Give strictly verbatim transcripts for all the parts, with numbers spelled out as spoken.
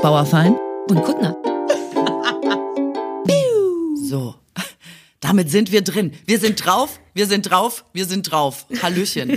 Bauerfein und Kuttner. So, damit sind wir drin. Wir sind drauf, wir sind drauf, wir sind drauf. Hallöchen.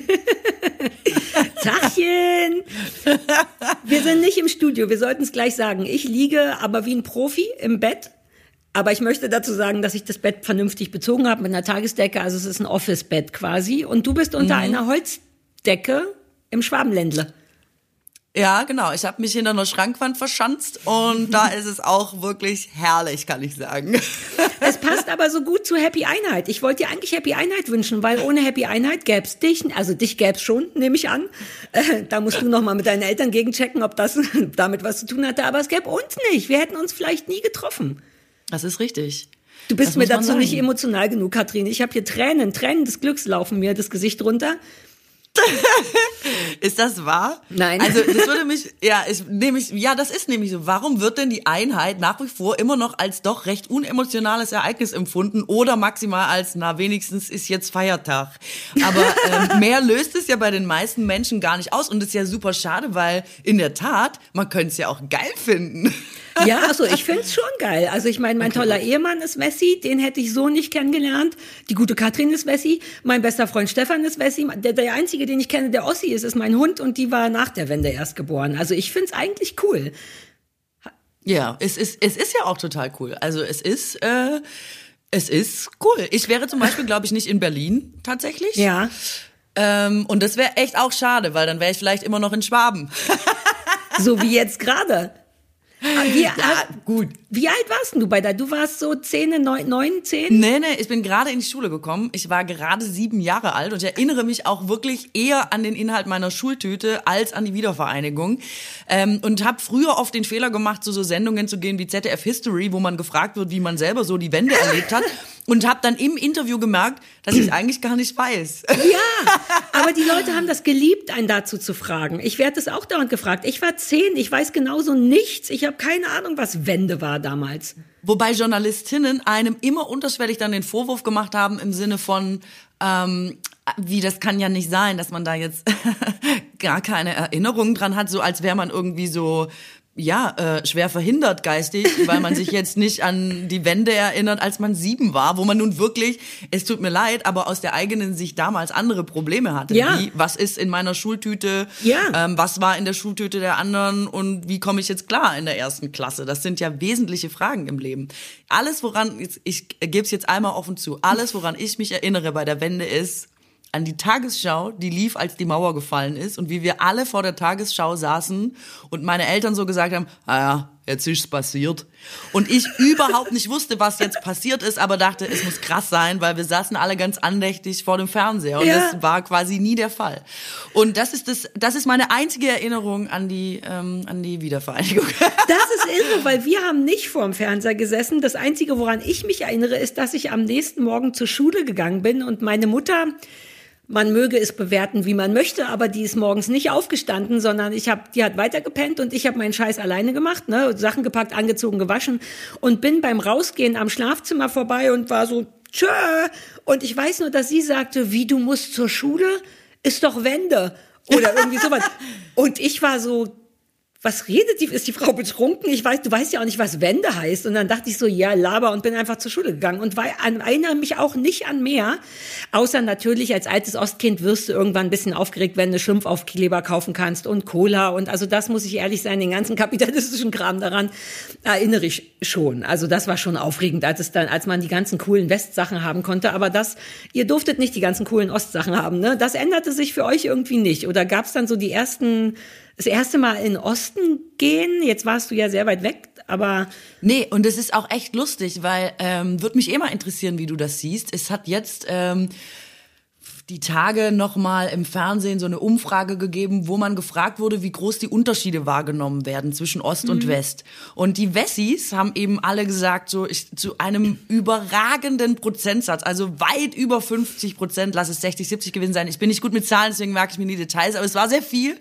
Tachchen. Wir sind nicht im Studio, wir sollten es gleich sagen. Ich liege aber wie ein Profi im Bett. Aber ich möchte dazu sagen, dass ich das Bett vernünftig bezogen habe mit einer Tagesdecke. Also es ist ein Office-Bett quasi. Und du bist unter mhm. einer Holzdecke im Schwabenländle. Ja, genau. Ich habe mich hinter einer Schrankwand verschanzt und da ist es auch wirklich herrlich, kann ich sagen. Es passt aber so gut zu Happy Einheit. Ich wollte dir eigentlich Happy Einheit wünschen, weil ohne Happy Einheit gäb's dich, also dich gäb's schon, nehme ich an. Äh, da musst du noch mal mit deinen Eltern gegenchecken, ob das damit was zu tun hatte. Aber es gäbe uns nicht. Wir hätten uns vielleicht nie getroffen. Das ist richtig. Du bist das mir dazu nicht emotional genug, Katrin. Ich habe hier Tränen, Tränen des Glücks laufen mir das Gesicht runter. Ist das wahr? Nein. Also das würde mich, ja, ich, nämlich, ja, das ist nämlich so. Warum wird denn die Einheit nach wie vor immer noch als doch recht unemotionales Ereignis empfunden oder maximal als, na wenigstens ist jetzt Feiertag. Aber ähm, mehr löst es ja bei den meisten Menschen gar nicht aus und das ist ja super schade, weil in der Tat, man könnte es ja auch geil finden. Ja, also ich find's schon geil. Also ich meine, mein okay. toller Ehemann ist Wessi, den hätte ich so nicht kennengelernt. Die gute Katrin ist Wessi, mein bester Freund Stefan ist Wessi. Der, der einzige, den ich kenne, der Ossi ist, ist mein Hund und die war nach der Wende erst geboren. Also ich find's eigentlich cool. Ja, es ist, es ist ja auch total cool. Also es ist, äh, es ist cool. Ich wäre zum Beispiel, glaube ich, nicht in Berlin tatsächlich. Ja. Ähm, und das wäre echt auch schade, weil dann wäre ich vielleicht immer noch in Schwaben. So wie jetzt gerade. Wie, ja, gut. Wie alt warst du bei da? Du warst so zehn, neun, neun, zehn? Nee, nee, ich bin gerade in die Schule gekommen. Ich war gerade sieben Jahre alt und ich erinnere mich auch wirklich eher an den Inhalt meiner Schultüte als an die Wiedervereinigung. Ähm, und habe früher oft den Fehler gemacht, zu so Sendungen zu gehen wie Z D F History, wo man gefragt wird, wie man selber so die Wende erlebt hat. Und habe dann im Interview gemerkt, dass ich eigentlich gar nicht weiß. Ja, aber die Leute haben das geliebt, einen dazu zu fragen. Ich werde das auch dauernd gefragt. Ich war zehn, ich weiß genauso nichts. Ich habe keine Ahnung, was Wende war damals. Wobei Journalistinnen einem immer unterschwellig dann den Vorwurf gemacht haben im Sinne von, ähm, wie, das kann ja nicht sein, dass man da jetzt gar keine Erinnerung dran hat, so als wäre man irgendwie so... ja, äh, schwer verhindert geistig, weil man sich jetzt nicht an die Wende erinnert, als man sieben war, wo man nun wirklich, es tut mir leid, aber aus der eigenen Sicht damals andere Probleme hatte. Ja. Wie, was ist in meiner Schultüte, ja. ähm, was war in der Schultüte der anderen und wie komme ich jetzt klar in der ersten Klasse? Das sind ja wesentliche Fragen im Leben. Alles, woran, ich, ich gebe es jetzt einmal offen zu, alles, woran ich mich erinnere bei der Wende ist, an die Tagesschau, die lief, als die Mauer gefallen ist und wie wir alle vor der Tagesschau saßen und meine Eltern so gesagt haben, ah ja, jetzt ist's passiert. Und ich überhaupt nicht wusste, was jetzt passiert ist, aber dachte, es muss krass sein, weil wir saßen alle ganz andächtig vor dem Fernseher und ja. das war quasi nie der Fall. Und das ist das, das ist meine einzige Erinnerung an die, ähm, an die Wiedervereinigung. Das ist irre, weil wir haben nicht vor dem Fernseher gesessen. Das Einzige, woran ich mich erinnere, ist, dass ich am nächsten Morgen zur Schule gegangen bin und meine Mutter... Man möge es bewerten, wie man möchte, aber die ist morgens nicht aufgestanden, sondern ich hab, die hat weitergepennt und ich habe meinen Scheiß alleine gemacht, ne, Sachen gepackt, angezogen, gewaschen und bin beim Rausgehen am Schlafzimmer vorbei und war so, tschö. Und ich weiß nur, dass sie sagte, wie, du musst zur Schule? Ist doch Wende. Oder irgendwie sowas. Und ich war so, was redet die? Ist die Frau betrunken? Ich weiß, du weißt ja auch nicht, was Wende heißt. Und dann dachte ich so, ja, laber und bin einfach zur Schule gegangen und war, an, erinnere mich auch nicht an mehr. Außer natürlich, als altes Ostkind wirst du irgendwann ein bisschen aufgeregt, wenn du Schimpfaufkleber kaufen kannst und Cola. Und also das muss ich ehrlich sein, den ganzen kapitalistischen Kram daran erinnere ich schon. Also das war schon aufregend, als es dann, als man die ganzen coolen Westsachen haben konnte. Aber das, ihr durftet nicht die ganzen coolen Ostsachen haben, ne? Das änderte sich für euch irgendwie nicht. Oder gab es dann so die ersten... Das erste Mal in den Osten gehen, jetzt warst du ja sehr weit weg, aber... Nee, und es ist auch echt lustig, weil, ähm, würde mich eh mal interessieren, wie du das siehst. Es hat jetzt ähm, die Tage nochmal im Fernsehen so eine Umfrage gegeben, wo man gefragt wurde, wie groß die Unterschiede wahrgenommen werden zwischen Ost mhm. und West. Und die Wessis haben eben alle gesagt, so ich, zu einem überragenden Prozentsatz, also weit über fünfzig Prozent, lass es sechzig, siebzig gewesen sein. Ich bin nicht gut mit Zahlen, deswegen merke ich mir die Details, aber es war sehr viel.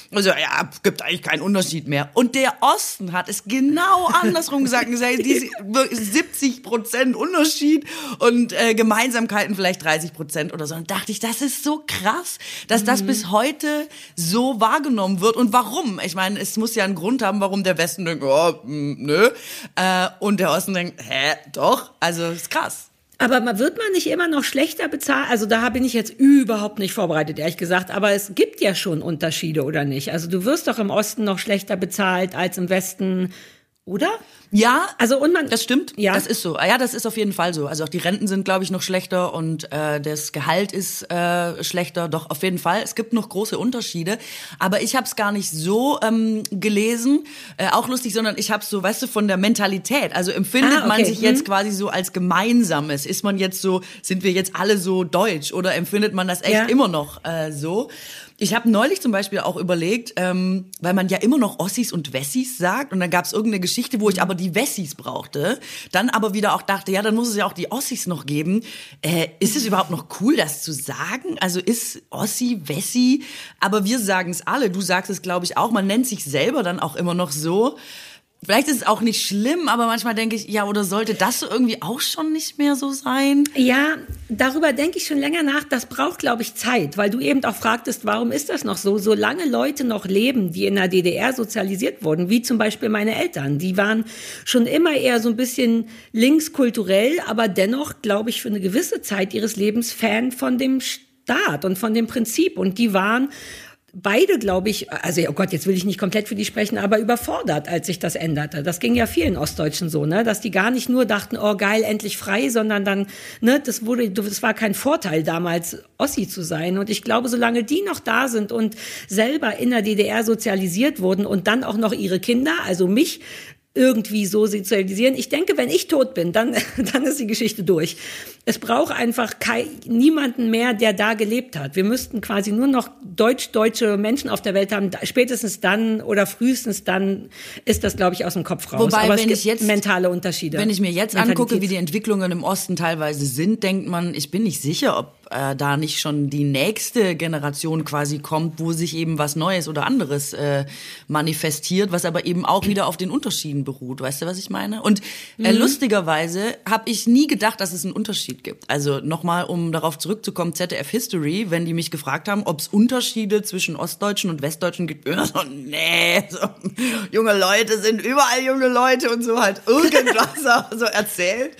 Also ja, gibt eigentlich keinen Unterschied mehr. Und der Osten hat es genau andersrum gesagt. gesagt diese siebzig Prozent Unterschied und äh, Gemeinsamkeiten vielleicht dreißig Prozent oder so. Und dachte ich, das ist so krass, dass das mhm. bis heute so wahrgenommen wird. Und warum? Ich meine, es muss ja einen Grund haben, warum der Westen denkt, oh, mh, nö. Äh, und der Osten denkt, hä, doch? Also ist krass. Aber wird man nicht immer noch schlechter bezahlt? Also da bin ich jetzt überhaupt nicht vorbereitet, ehrlich gesagt. Aber es gibt ja schon Unterschiede, oder nicht? Also du wirst doch im Osten noch schlechter bezahlt als im Westen, oder? Ja, also und man, das stimmt. Ja, das ist so. Ja, das ist auf jeden Fall so. Also auch die Renten sind, glaube ich, noch schlechter und äh, das Gehalt ist äh, schlechter. Doch auf jeden Fall. Es gibt noch große Unterschiede. Aber ich habe es gar nicht so ähm, gelesen, äh, auch lustig, sondern ich habe es so, weißt du, von der Mentalität. Also empfindet ah, okay. man sich jetzt hm. quasi so als Gemeinsames? Ist man jetzt so? Sind wir jetzt alle so deutsch oder empfindet man das echt ja. immer noch äh, so? Ich habe neulich zum Beispiel auch überlegt, ähm, weil man ja immer noch Ossis und Wessis sagt und dann gab es irgendeine Geschichte, wo ich aber die Wessis brauchte, dann aber wieder auch dachte, ja, dann muss es ja auch die Ossis noch geben. Äh, ist es überhaupt noch cool, das zu sagen? Also ist Ossi, Wessi, aber wir sagen es alle, du sagst es, glaube ich, auch, man nennt sich selber dann auch immer noch so. Vielleicht ist es auch nicht schlimm, aber manchmal denke ich, ja, oder sollte das so irgendwie auch schon nicht mehr so sein? Ja, darüber denke ich schon länger nach. Das braucht, glaube ich, Zeit, weil du eben auch fragtest, warum ist das noch so? Solange Leute noch leben, die in der D D R sozialisiert wurden, wie zum Beispiel meine Eltern, die waren schon immer eher so ein bisschen linkskulturell, aber dennoch, glaube ich, für eine gewisse Zeit ihres Lebens Fan von dem Staat und von dem Prinzip. Und die waren beide, glaube ich, also oh Gott, jetzt will ich nicht komplett für die sprechen, aber überfordert, als sich das änderte. Das ging ja vielen Ostdeutschen so, ne, dass die gar nicht nur dachten, oh geil, endlich frei, sondern dann, ne, das wurde, das war kein Vorteil damals, Ossi zu sein. Und ich glaube, solange die noch da sind und selber in der D D R sozialisiert wurden und dann auch noch ihre Kinder, also mich, irgendwie so sozialisieren. Ich denke, wenn ich tot bin, dann, dann ist die Geschichte durch. Es braucht einfach kein, niemanden mehr, der da gelebt hat. Wir müssten quasi nur noch deutsch-deutsche Menschen auf der Welt haben. Spätestens dann oder frühestens dann ist das, glaube ich, aus dem Kopf raus. Wobei, aber wenn es gibt ich jetzt, mentale Unterschiede. Wenn ich mir jetzt angucke, wie die Entwicklungen im Osten teilweise sind, denkt man, ich bin nicht sicher, ob äh, da nicht schon die nächste Generation quasi kommt, wo sich eben was Neues oder anderes äh, manifestiert, was aber eben auch wieder auf den Unterschieden beruht. Weißt du, was ich meine? Und äh, mhm. lustigerweise habe ich nie gedacht, dass es einen Unterschied gibt. Also nochmal, um darauf zurückzukommen, Z D F History, wenn die mich gefragt haben, ob es Unterschiede zwischen Ostdeutschen und Westdeutschen gibt, so, nee, so, junge Leute sind überall junge Leute und so halt irgendwas so erzählt.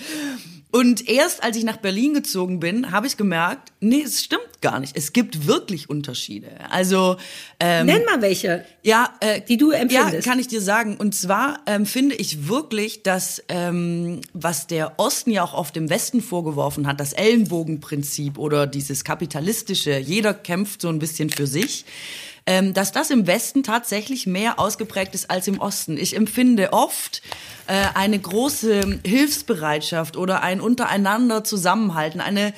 Und erst als ich nach Berlin gezogen bin, habe ich gemerkt, nee, es stimmt gar nicht. Es gibt wirklich Unterschiede. Also ähm, nenn mal welche, ja, äh, die du empfindest. Ja, kann ich dir sagen. Und zwar ähm, finde ich wirklich, dass ähm, was der Osten ja auch oft dem Westen vorgeworfen hat, das Ellenbogenprinzip oder dieses kapitalistische, jeder kämpft so ein bisschen für sich, ähm, dass das im Westen tatsächlich mehr ausgeprägt ist als im Osten. Ich empfinde oft äh, eine große Hilfsbereitschaft oder ein untereinander Zusammenhalten, eine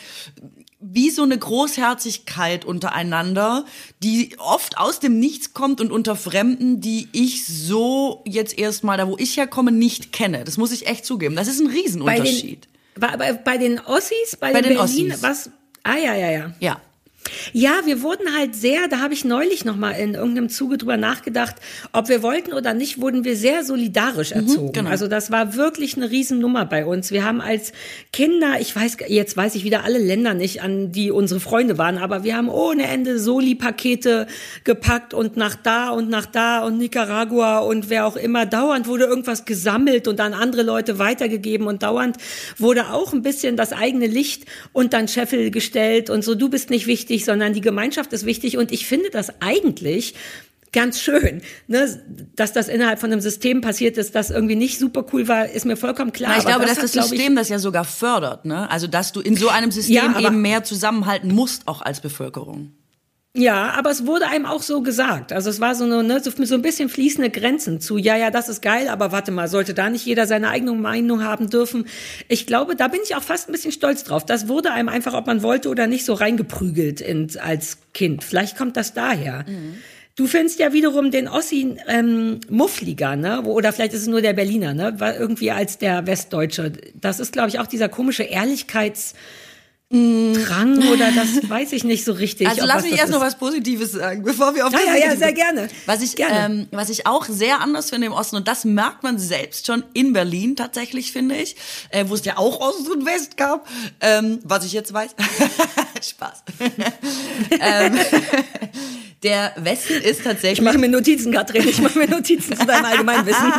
wie so eine Großherzigkeit untereinander, die oft aus dem Nichts kommt und unter Fremden, die ich so jetzt erstmal, da wo ich herkomme, nicht kenne. Das muss ich echt zugeben. Das ist ein Riesenunterschied. Bei den, bei, bei den Ossis, bei, bei den, den Berlin, Ossis. was? Ah ja, ja, ja. Ja. Ja, wir wurden halt sehr, da habe ich neulich noch mal in irgendeinem Zuge drüber nachgedacht, ob wir wollten oder nicht, wurden wir sehr solidarisch erzogen. Mhm, genau. Also das war wirklich eine Riesennummer bei uns. Wir haben als Kinder, ich weiß, jetzt weiß ich wieder alle Länder nicht, an die unsere Freunde waren, aber wir haben ohne Ende Soli-Pakete gepackt und nach da und nach da und Nicaragua und wer auch immer. Dauernd wurde irgendwas gesammelt und an andere Leute weitergegeben und dauernd wurde auch ein bisschen das eigene Licht unter den Scheffel gestellt und so, du bist nicht wichtig, sondern die Gemeinschaft ist wichtig. Und ich finde das eigentlich ganz schön, ne, dass das innerhalb von einem System passiert ist, das irgendwie nicht super cool war, ist mir vollkommen klar. Na, ich glaube, das dass hat, das System das ja sogar fördert, ne? Also, dass du in so einem System ja, eben mehr zusammenhalten musst, auch als Bevölkerung. Ja, aber es wurde einem auch so gesagt. Also es war so eine, ne, so, so ein bisschen fließende Grenzen zu, ja, ja, das ist geil, aber warte mal, sollte da nicht jeder seine eigene Meinung haben dürfen? Ich glaube, da bin ich auch fast ein bisschen stolz drauf. Das wurde einem einfach, ob man wollte oder nicht, so reingeprügelt in, als Kind. Vielleicht kommt das daher. Mhm. Du findest ja wiederum den Ossi ähm, muffliger, ne? Oder vielleicht ist es nur der Berliner, ne? War irgendwie als der Westdeutsche. Das ist, glaube ich, auch dieser komische Ehrlichkeits- Drang oder das weiß ich nicht so richtig. Also lass mich erst noch was Positives sagen, bevor wir auf ja, das ja, ja, sehr gerne. Was ich, gerne. Ähm, was ich auch sehr anders finde im Osten, und das merkt man selbst schon in Berlin tatsächlich, finde ich, äh, wo es ja auch Ost und West gab, ähm, was ich jetzt weiß. Spaß. ähm, der Westen ist tatsächlich... Ich mache mir Notizen, Katrin, ich mache mir Notizen zu deinem Allgemeinwissen.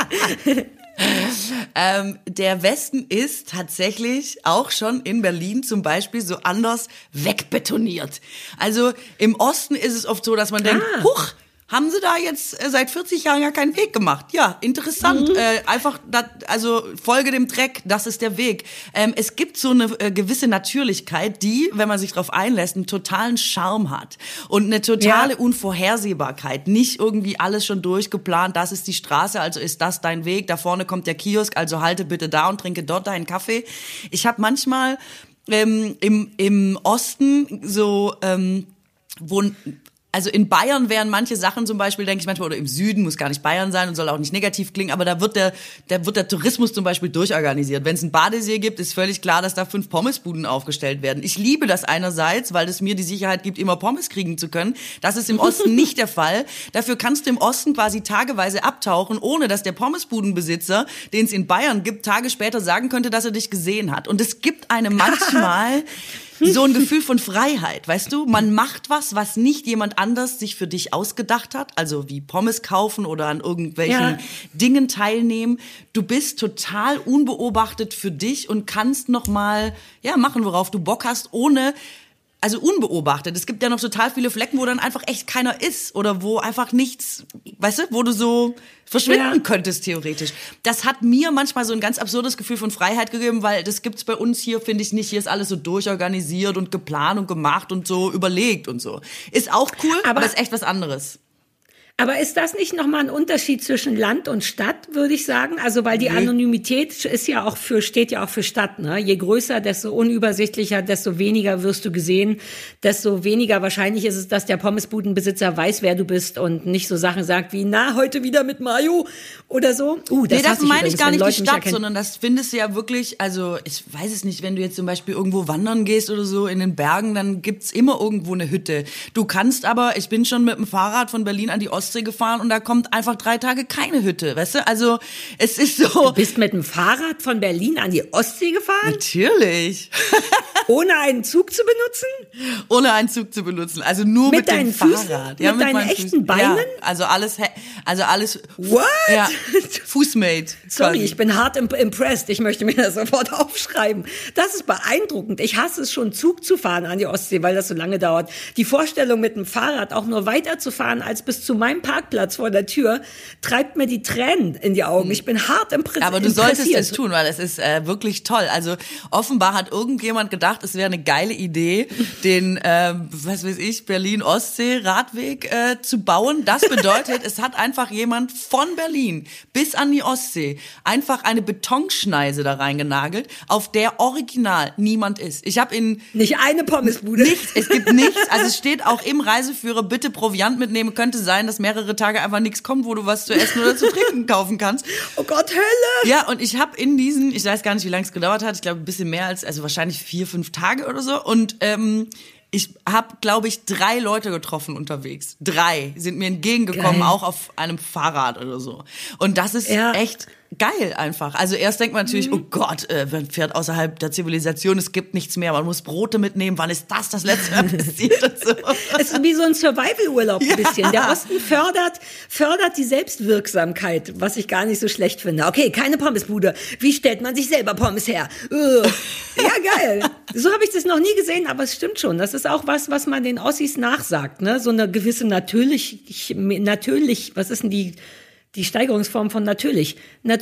ähm, der Westen ist tatsächlich auch schon in Berlin zum Beispiel so anders wegbetoniert. Also im Osten ist es oft so, dass man denkt, ah. huch, haben sie da jetzt äh, seit vierzig Jahren ja keinen Weg gemacht? Ja, interessant. Mhm. Äh, einfach, dat, also folge dem Dreck, das ist der Weg. Ähm, es gibt so eine äh, gewisse Natürlichkeit, die, wenn man sich drauf einlässt, einen totalen Charme hat und eine totale ja. Unvorhersehbarkeit. Nicht irgendwie alles schon durchgeplant, das ist die Straße, also ist das dein Weg, da vorne kommt der Kiosk, also halte bitte da und trinke dort deinen Kaffee. Ich habe manchmal ähm, im, im Osten so, ähm, wo Also in Bayern wären manche Sachen zum Beispiel, denke ich manchmal, oder im Süden, muss gar nicht Bayern sein und soll auch nicht negativ klingen, aber da wird der, da wird der Tourismus zum Beispiel durchorganisiert. Wenn es einen Badesee gibt, ist völlig klar, dass da fünf Pommesbuden aufgestellt werden. Ich liebe das einerseits, weil es mir die Sicherheit gibt, immer Pommes kriegen zu können. Das ist im Osten nicht der Fall. Dafür kannst du im Osten quasi tageweise abtauchen, ohne dass der Pommesbudenbesitzer, den es in Bayern gibt, Tage später sagen könnte, dass er dich gesehen hat. Und es gibt einem manchmal so ein Gefühl von Freiheit, weißt du? Man macht was, was nicht jemand anders sich für dich ausgedacht hat, also wie Pommes kaufen oder an irgendwelchen ja. Dingen teilnehmen. Du bist total unbeobachtet für dich und kannst noch mal ja machen, worauf du Bock hast, ohne also unbeobachtet. Es gibt ja noch total viele Flecken, wo dann einfach echt keiner ist oder wo einfach nichts, weißt du, wo du so verschwinden ja. könntest theoretisch. Das hat mir manchmal so ein ganz absurdes Gefühl von Freiheit gegeben, weil das gibt's bei uns hier, finde ich nicht. Hier ist alles so durchorganisiert und geplant und gemacht und so überlegt und so. Ist auch cool, aber, aber ist echt was anderes. Aber ist das nicht nochmal ein Unterschied zwischen Land und Stadt, würde ich sagen? Also, weil die nee. Anonymität ist ja auch für, steht ja auch für Stadt, ne? Je größer, desto unübersichtlicher, desto weniger wirst du gesehen, desto weniger wahrscheinlich ist es, dass der Pommesbudenbesitzer weiß, wer du bist und nicht so Sachen sagt wie, na, heute wieder mit Mayo oder so. Uh, das nee, das meine ich gar nicht Leute die Stadt, sondern das findest du ja wirklich, also, ich weiß es nicht, wenn du jetzt zum Beispiel irgendwo wandern gehst oder so in den Bergen, dann gibt's immer irgendwo eine Hütte. Du kannst aber, ich bin schon mit dem Fahrrad von Berlin an die Ostsee gefahren und da kommt einfach drei Tage keine Hütte, weißt du? Also es ist so... Du bist mit dem Fahrrad von Berlin an die Ostsee gefahren? Natürlich. Ohne einen Zug zu benutzen? Ohne einen Zug zu benutzen, also nur mit, mit dem Füßen? Fahrrad. Ja, mit, mit deinen echten Füßen. Beinen? Ja, also alles, also alles... What? Ja, Fußmade. Sorry, quasi. Ich bin hart impressed. Ich möchte mir das sofort aufschreiben. Das ist beeindruckend. Ich hasse es schon, Zug zu fahren an die Ostsee, weil das so lange dauert. Die Vorstellung, mit dem Fahrrad auch nur weiter zu fahren als bis zu meinem Parkplatz vor der Tür, treibt mir die Tränen in die Augen. Ich bin hart impressiert. Aber du solltest es tun, weil es ist äh, wirklich toll. Also offenbar hat irgendjemand gedacht, es wäre eine geile Idee, den, äh, was weiß ich, Berlin-Ostsee-Radweg äh, zu bauen. Das bedeutet, es hat einfach jemand von Berlin bis an die Ostsee einfach eine Betonschneise da reingenagelt, auf der original niemand ist. Ich habe in... Nicht eine Pommesbude. Nichts, es gibt nichts. Also es steht auch im Reiseführer, bitte Proviant mitnehmen. Könnte sein, dass mehrere Tage einfach nichts kommt, wo du was zu essen oder zu trinken kaufen kannst. Oh Gott, Hölle! Ja, und ich habe in diesen, ich weiß gar nicht, wie lange es gedauert hat, ich glaube ein bisschen mehr als, also wahrscheinlich vier, fünf Tage oder so. Und ähm, ich habe, glaube ich, drei Leute getroffen unterwegs. Drei sind mir entgegengekommen, Geil. Auch auf einem Fahrrad oder so. Und das ist ja. echt geil einfach. Also erst denkt man natürlich, mhm. oh Gott, äh, man fährt außerhalb der Zivilisation, es gibt nichts mehr, man muss Brote mitnehmen, wann ist das das letzte Mal passiert und so. Es ist wie so ein Survival-Urlaub ein ja. bisschen. Der Osten fördert, fördert die Selbstwirksamkeit, was ich gar nicht so schlecht finde. Okay, keine Pommesbude. Wie stellt man sich selber Pommes her? Uh. Ja, geil. So habe ich das noch nie gesehen, aber es stimmt schon. Das ist auch was, was man den Ossis nachsagt, ne? So eine gewisse natürlich, natürlich, was ist denn die Die Steigerungsform von natürlich.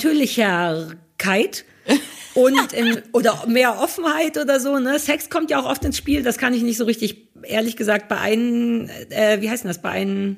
Natürlichkeit und in, oder mehr Offenheit oder so. Ne? Sex kommt ja auch oft ins Spiel. Das kann ich nicht so richtig, ehrlich gesagt, bei einem, äh, wie heißt denn das, bei einem...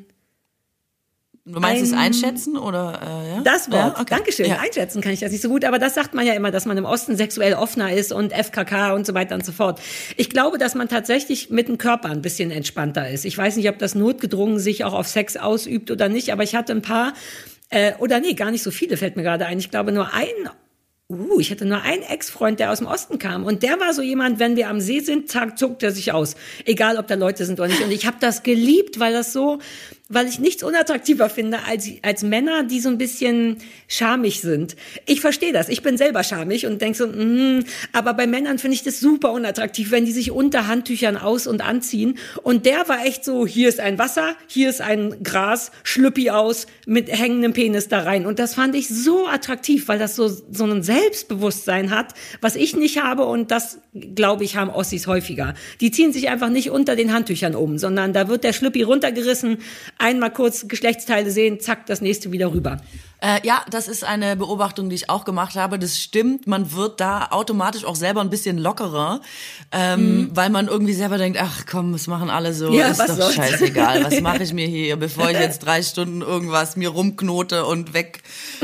Du meinst ein, es einschätzen oder äh, ja? Das Wort, ja, okay. Dankeschön. Ja. Einschätzen kann ich das nicht so gut, aber das sagt man ja immer, dass man im Osten sexuell offener ist und F K K und so weiter und so fort. Ich glaube, dass man tatsächlich mit dem Körper ein bisschen entspannter ist. Ich weiß nicht, ob das notgedrungen sich auch auf Sex ausübt oder nicht, aber ich hatte ein paar, äh, oder nee, gar nicht so viele, fällt mir gerade ein. Ich glaube, nur ein Uh, ich hatte nur einen Ex-Freund, der aus dem Osten kam. Und der war so jemand, wenn wir am See sind, zack, zuckt er sich aus. Egal, ob da Leute sind oder nicht. Und ich habe das geliebt, weil das so, weil ich nichts unattraktiver finde als, als Männer, die so ein bisschen schamig sind. Ich verstehe das. Ich bin selber schamig und denk so, mm, aber bei Männern finde ich das super unattraktiv, wenn die sich unter Handtüchern aus- und anziehen. Und der war echt so, hier ist ein Wasser, hier ist ein Gras, Schlüppi aus, mit hängendem Penis da rein. Und das fand ich so attraktiv, weil das so, so ein Selbstbewusstsein hat, was ich nicht habe. Und das, glaube ich, haben Ossis häufiger. Die ziehen sich einfach nicht unter den Handtüchern um, sondern da wird der Schlüppi runtergerissen, einmal kurz Geschlechtsteile sehen, zack, das nächste wieder rüber. Äh, ja, das ist eine Beobachtung, die ich auch gemacht habe. Das stimmt, man wird da automatisch auch selber ein bisschen lockerer, ähm, mhm. weil man irgendwie selber denkt, ach komm, das machen alle so, ja, ist doch soll's? scheißegal, was mache ich mir hier, bevor ich jetzt drei Stunden irgendwas mir rumknote und weg.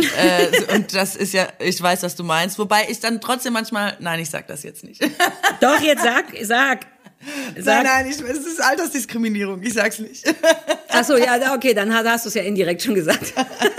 Äh, und das ist ja, ich weiß, was du meinst, wobei ich dann trotzdem manchmal, nein, ich sag das jetzt nicht. Doch, jetzt sag, sag. Sag. Nein, nein, ich, es ist Altersdiskriminierung, ich sag's nicht. Ach so, ja, okay, dann hast du es ja indirekt schon gesagt.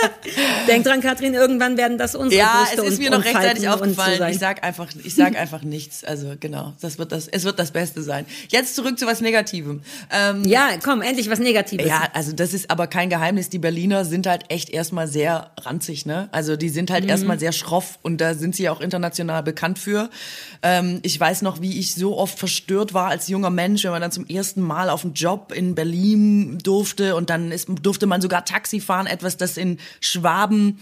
Denk dran, Katrin, irgendwann werden das unsere ja, Brüste es ist und, mir noch und rechtzeitig Falten aufgefallen. So ich sag einfach, ich sag einfach nichts. Also genau, das wird das, es wird das Beste sein. Jetzt zurück zu was Negativem. Ähm, ja, komm, endlich was Negatives. Ja, also das ist aber kein Geheimnis. Die Berliner sind halt echt erstmal sehr ranzig, ne? Also die sind halt mhm. erstmal sehr schroff und da sind sie auch international bekannt für. Ähm, ich weiß noch, wie ich so oft verstört war als junger Mensch, wenn man dann zum ersten Mal auf einen Job in Berlin durfte und dann ist, durfte man sogar Taxi fahren, etwas, das in Schwaben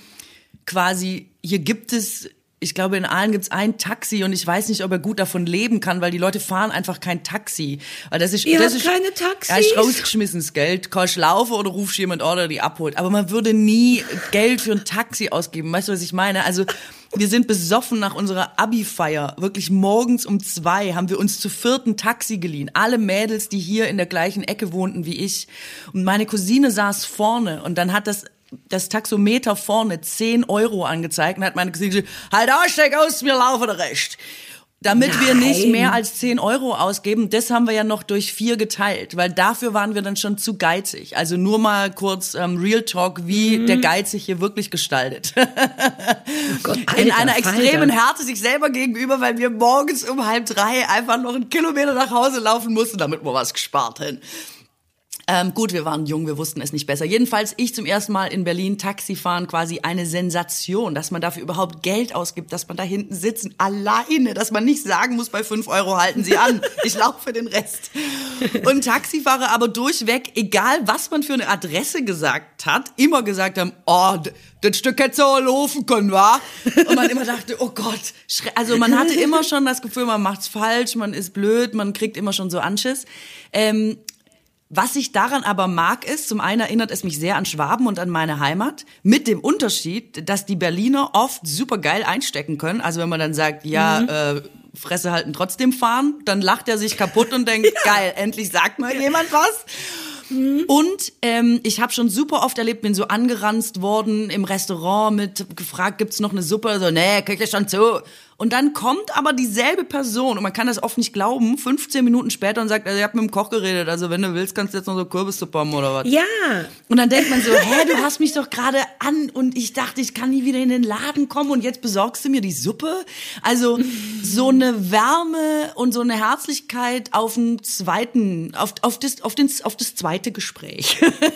quasi, hier gibt es, ich glaube in Aalen gibt es ein Taxi und ich weiß nicht, ob er gut davon leben kann, weil die Leute fahren einfach kein Taxi. Weil das ist, Ihr das habt ist, keine Taxis? Ja, ich rausgeschmissenes Geld, kannst laufen oder rufst jemand an, der die abholt. Aber man würde nie Geld für ein Taxi ausgeben, weißt du, was ich meine? Also wir sind besoffen nach unserer Abi-Feier. Wirklich morgens um zwei haben wir uns zu vierten Taxi geliehen. Alle Mädels, die hier in der gleichen Ecke wohnten wie ich. Und meine Cousine saß vorne und dann hat das das Taxometer vorne zehn Euro angezeigt und hat meine Cousine gesagt, halt aus, steig aus, wir laufen der Rest. Damit Nein. wir nicht mehr als zehn Euro ausgeben, das haben wir ja noch durch vier geteilt, weil dafür waren wir dann schon zu geizig. Also nur mal kurz ähm, Real Talk, wie mhm. der Geiz sich hier wirklich gestaltet. Oh Gott, Alter, in einer extremen Alter. Härte sich selber gegenüber, weil wir morgens um halb drei einfach noch einen Kilometer nach Hause laufen mussten, damit wir was gespart hätten. Ähm, gut, wir waren jung, wir wussten es nicht besser. Jedenfalls ich zum ersten Mal in Berlin Taxi fahren, quasi eine Sensation, dass man dafür überhaupt Geld ausgibt, dass man da hinten sitzen, alleine, dass man nicht sagen muss, bei fünf Euro halten Sie an, ich laufe für den Rest. Und Taxifahrer aber durchweg, egal was man für eine Adresse gesagt hat, immer gesagt haben, oh, das Stück hätte auch laufen können, wa? Und man immer dachte, oh Gott, also man hatte immer schon das Gefühl, man macht's falsch, man ist blöd, man kriegt immer schon so Anschiss. Ähm, Was ich daran aber mag, ist, zum einen erinnert es mich sehr an Schwaben und an meine Heimat, mit dem Unterschied, dass die Berliner oft super geil einstecken können. Also wenn man dann sagt, ja, mhm. äh, Fresse halten, trotzdem fahren, dann lacht er sich kaputt und denkt, ja. geil, endlich sagt mal jemand was. Mhm. Und ähm, ich habe schon super oft erlebt, bin so angeranzt worden im Restaurant mit gefragt, gibt's noch eine Suppe? So, nee, krieg ich schon zu. Und dann kommt aber dieselbe Person, und man kann das oft nicht glauben, fünfzehn Minuten später und sagt, also, ich hab mit dem Koch geredet, also wenn du willst, kannst du jetzt noch so Kürbissuppe haben oder was. Ja. Und dann denkt man so, hä, du hast mich doch gerade an und ich dachte, ich kann nie wieder in den Laden kommen und jetzt besorgst du mir die Suppe? Also so eine Wärme und so eine Herzlichkeit auf den zweiten, auf, auf, das, auf, den, auf das zweite Gespräch.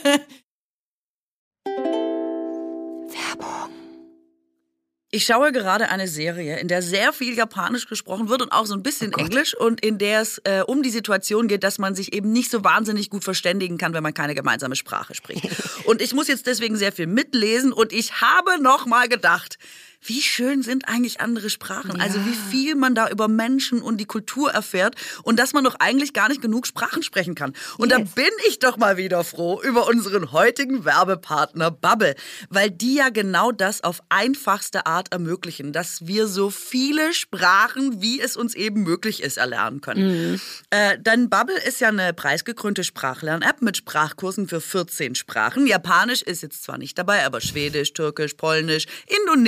Werbung. Ich schaue gerade eine Serie, in der sehr viel Japanisch gesprochen wird und auch so ein bisschen oh Englisch und in der es äh, um die Situation geht, dass man sich eben nicht so wahnsinnig gut verständigen kann, wenn man keine gemeinsame Sprache spricht. Und ich muss jetzt deswegen sehr viel mitlesen und ich habe noch mal gedacht, wie schön sind eigentlich andere Sprachen? Ja. Also wie viel man da über Menschen und die Kultur erfährt und dass man doch eigentlich gar nicht genug Sprachen sprechen kann. Und yes. da bin ich doch mal wieder froh über unseren heutigen Werbepartner Babbel, weil die ja genau das auf einfachste Art ermöglichen, dass wir so viele Sprachen, wie es uns eben möglich ist, erlernen können. Mhm. Äh, denn Babbel ist ja eine preisgekrönte Sprachlern-App mit Sprachkursen für vierzehn Sprachen. Japanisch ist jetzt zwar nicht dabei, aber Schwedisch, Türkisch, Polnisch, Indonesisch,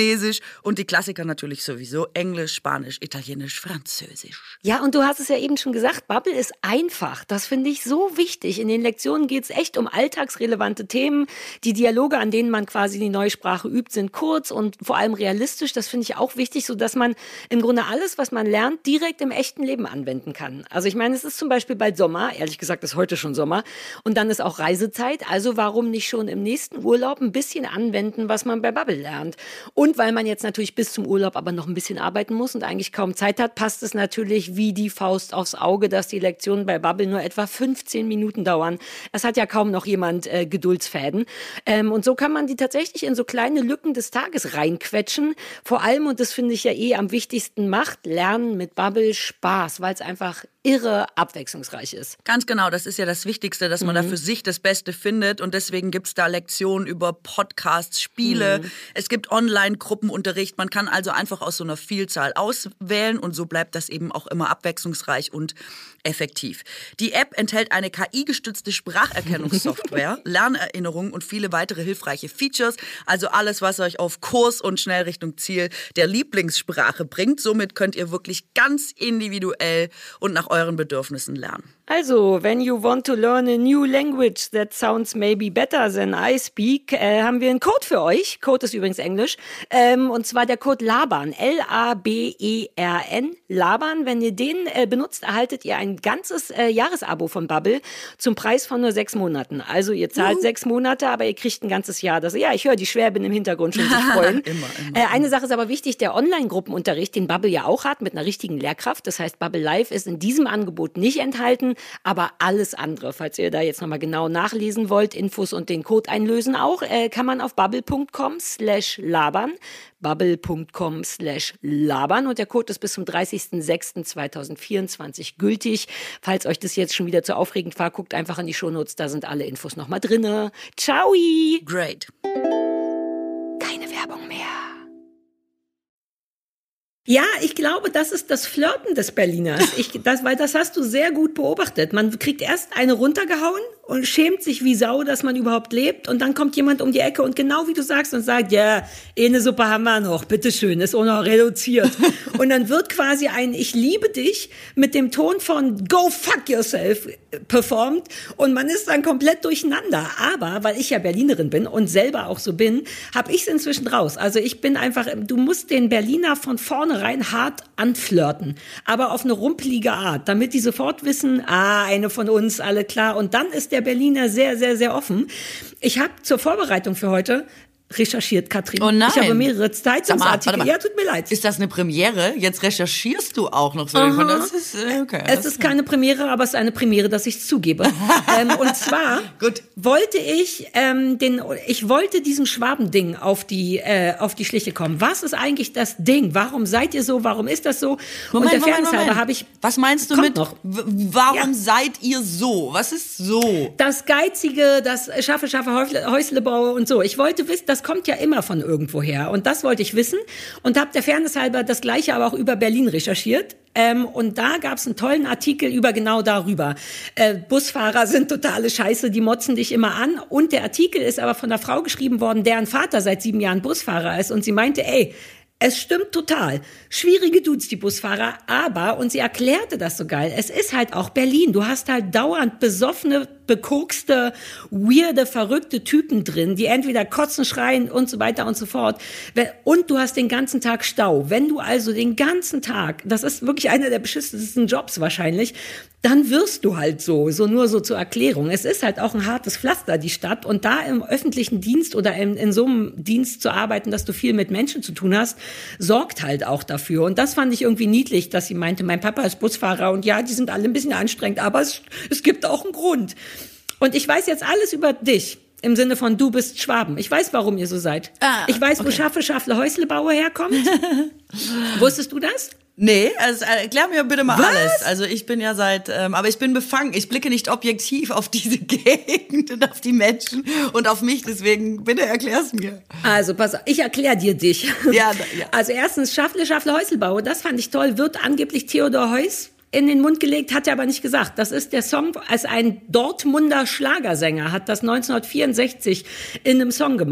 und die Klassiker natürlich sowieso Englisch, Spanisch, Italienisch, Französisch. Ja, und du hast es ja eben schon gesagt, Bubble ist einfach. Das finde ich so wichtig. In den Lektionen geht es echt um alltagsrelevante Themen. Die Dialoge, an denen man quasi die neue Sprache übt, sind kurz und vor allem realistisch. Das finde ich auch wichtig, sodass man im Grunde alles, was man lernt, direkt im echten Leben anwenden kann. Also ich meine, es ist zum Beispiel bald Sommer. Ehrlich gesagt ist heute schon Sommer. Und dann ist auch Reisezeit. Also warum nicht schon im nächsten Urlaub ein bisschen anwenden, was man bei Bubble lernt? Und weil man jetzt natürlich bis zum Urlaub aber noch ein bisschen arbeiten muss und eigentlich kaum Zeit hat, passt es natürlich wie die Faust aufs Auge, dass die Lektionen bei Bubble nur etwa fünfzehn Minuten dauern. Es hat ja kaum noch jemand äh, Geduldsfäden. Ähm, und so kann man die tatsächlich in so kleine Lücken des Tages reinquetschen. Vor allem, und das finde ich ja eh am wichtigsten, macht Lernen mit Bubble Spaß, weil es einfach irre abwechslungsreich ist. Ganz genau, das ist ja das Wichtigste, dass man mhm. da für sich das Beste findet und deswegen gibt's da Lektionen über Podcasts, Spiele, mhm. es gibt Online-Gruppenunterricht, man kann also einfach aus so einer Vielzahl auswählen und so bleibt das eben auch immer abwechslungsreich und effektiv. Die App enthält eine K I-gestützte Spracherkennungssoftware, Lernerinnerungen und viele weitere hilfreiche Features, also alles, was euch auf Kurs und schnell Richtung Ziel der Lieblingssprache bringt. Somit könnt ihr wirklich ganz individuell und nach euren Bedürfnissen lernen. Also, when you want to learn a new language that sounds maybe better than I speak, äh, haben wir einen Code für euch. Code ist übrigens Englisch. Ähm, und zwar der Code LABAN. L A B E R N. LABAN. Wenn ihr den äh, benutzt, erhaltet ihr ein ganzes äh, Jahresabo von Bubble zum Preis von nur sechs Monaten. Also, ihr zahlt uh. sechs Monate, aber ihr kriegt ein ganzes Jahr. Das, ja, ich höre die Schwäbin im Hintergrund schon sich freuen. immer, immer, äh, eine Sache ist aber wichtig, der Online-Gruppenunterricht, den Bubble ja auch hat, mit einer richtigen Lehrkraft. Das heißt, Bubble Live ist in diesem Angebot nicht enthalten. Aber alles andere, falls ihr da jetzt nochmal genau nachlesen wollt, Infos und den Code einlösen auch, äh, kann man auf bubble.com slash labern, bubble.com slash labern und der Code ist bis zum dreißigsten sechsten zweitausendvierundzwanzig gültig. Falls euch das jetzt schon wieder zu aufregend war, guckt einfach in die Shownotes, da sind alle Infos nochmal drinne. Ciao! Great. Keine Werbung mehr. Ja, ich glaube, das ist das Flirten des Berliners. Ich, das, weil das hast du sehr gut beobachtet. Man kriegt erst eine runtergehauen und schämt sich wie Sau, dass man überhaupt lebt. Und dann kommt jemand um die Ecke und genau wie du sagst und sagt, ja, eine Suppe haben wir noch, bitteschön, ist auch noch reduziert. Und dann wird quasi ein Ich liebe dich mit dem Ton von Go fuck yourself performt und man ist dann komplett durcheinander. Aber, weil ich ja Berlinerin bin und selber auch so bin, habe ich es inzwischen raus. Also ich bin einfach, du musst den Berliner von vornherein hart anflirten, aber auf eine rumpelige Art, damit die sofort wissen, ah, eine von uns, alle klar. Und dann ist der Berliner sehr, sehr, sehr offen. Ich habe zur Vorbereitung für heute recherchiert, Katrin. Oh nein. Ich habe mehrere Zeitungsartikel. Ja, tut mir leid. Ist das eine Premiere? Jetzt recherchierst du auch noch so. Das ist, okay, es ist keine Premiere, aber es ist eine Premiere, dass ich es zugebe. ähm, und zwar Gut. wollte ich ähm, den, ich wollte diesem Schwabending auf die äh, auf die Schliche kommen. Was ist eigentlich das Ding? Warum seid ihr so? Warum ist das so? Moment, und der Moment, Fairness halber habe ich. Was meinst du Kommt mit? Noch. Warum ja. seid ihr so? Was ist so? Das Geizige, das Schaffe, Schaffe, Häuslebauer und so. Ich wollte wissen, das kommt ja immer von irgendwoher. Und das wollte ich wissen und habe der Fairness halber das Gleiche aber auch über Berlin recherchiert. Ähm, und da gab es einen tollen Artikel über genau darüber. Äh, Busfahrer sind totale Scheiße, die motzen dich immer an. Und der Artikel ist aber von einer Frau geschrieben worden, deren Vater seit sieben Jahren Busfahrer ist. Und sie meinte, ey, es stimmt total. Schwierige Dudes, die Busfahrer, aber, und sie erklärte das so geil, es ist halt auch Berlin. Du hast halt dauernd besoffene, bekokste, weirde, verrückte Typen drin, die entweder kotzen, schreien und so weiter und so fort. Und du hast den ganzen Tag Stau. Wenn du also den ganzen Tag, das ist wirklich einer der beschissensten Jobs wahrscheinlich, dann wirst du halt so, so nur so zur Erklärung. Es ist halt auch ein hartes Pflaster, die Stadt. Und da im öffentlichen Dienst oder in, in so einem Dienst zu arbeiten, dass du viel mit Menschen zu tun hast, sorgt halt auch dafür. Und das fand ich irgendwie niedlich, dass sie meinte, mein Papa ist Busfahrer und ja, die sind alle ein bisschen anstrengend, aber es, es gibt auch einen Grund. Und ich weiß jetzt alles über dich. Im Sinne von, du bist Schwaben. Ich weiß, warum ihr so seid. Ah, ich weiß, okay. Wo Schaffe, Schaffle, Häuslebauer herkommt. Wusstest du das? Nee, also erklär mir bitte mal Was? alles. Also ich bin ja seit, ähm, aber ich bin befangen. Ich blicke nicht objektiv auf diese Gegend und auf die Menschen und auf mich. Deswegen bitte erklär's mir. Also pass auf, ich erkläre dir dich. Ja, ja. Also erstens, Schaffle, Schaffle, Häuslebauer. Das fand ich toll. Wird angeblich Theodor Heuss in den Mund gelegt, hat er aber nicht gesagt. Das ist der Song, als ein Dortmunder Schlagersänger hat das neunzehnhundertvierundsechzig in einem Song gemacht.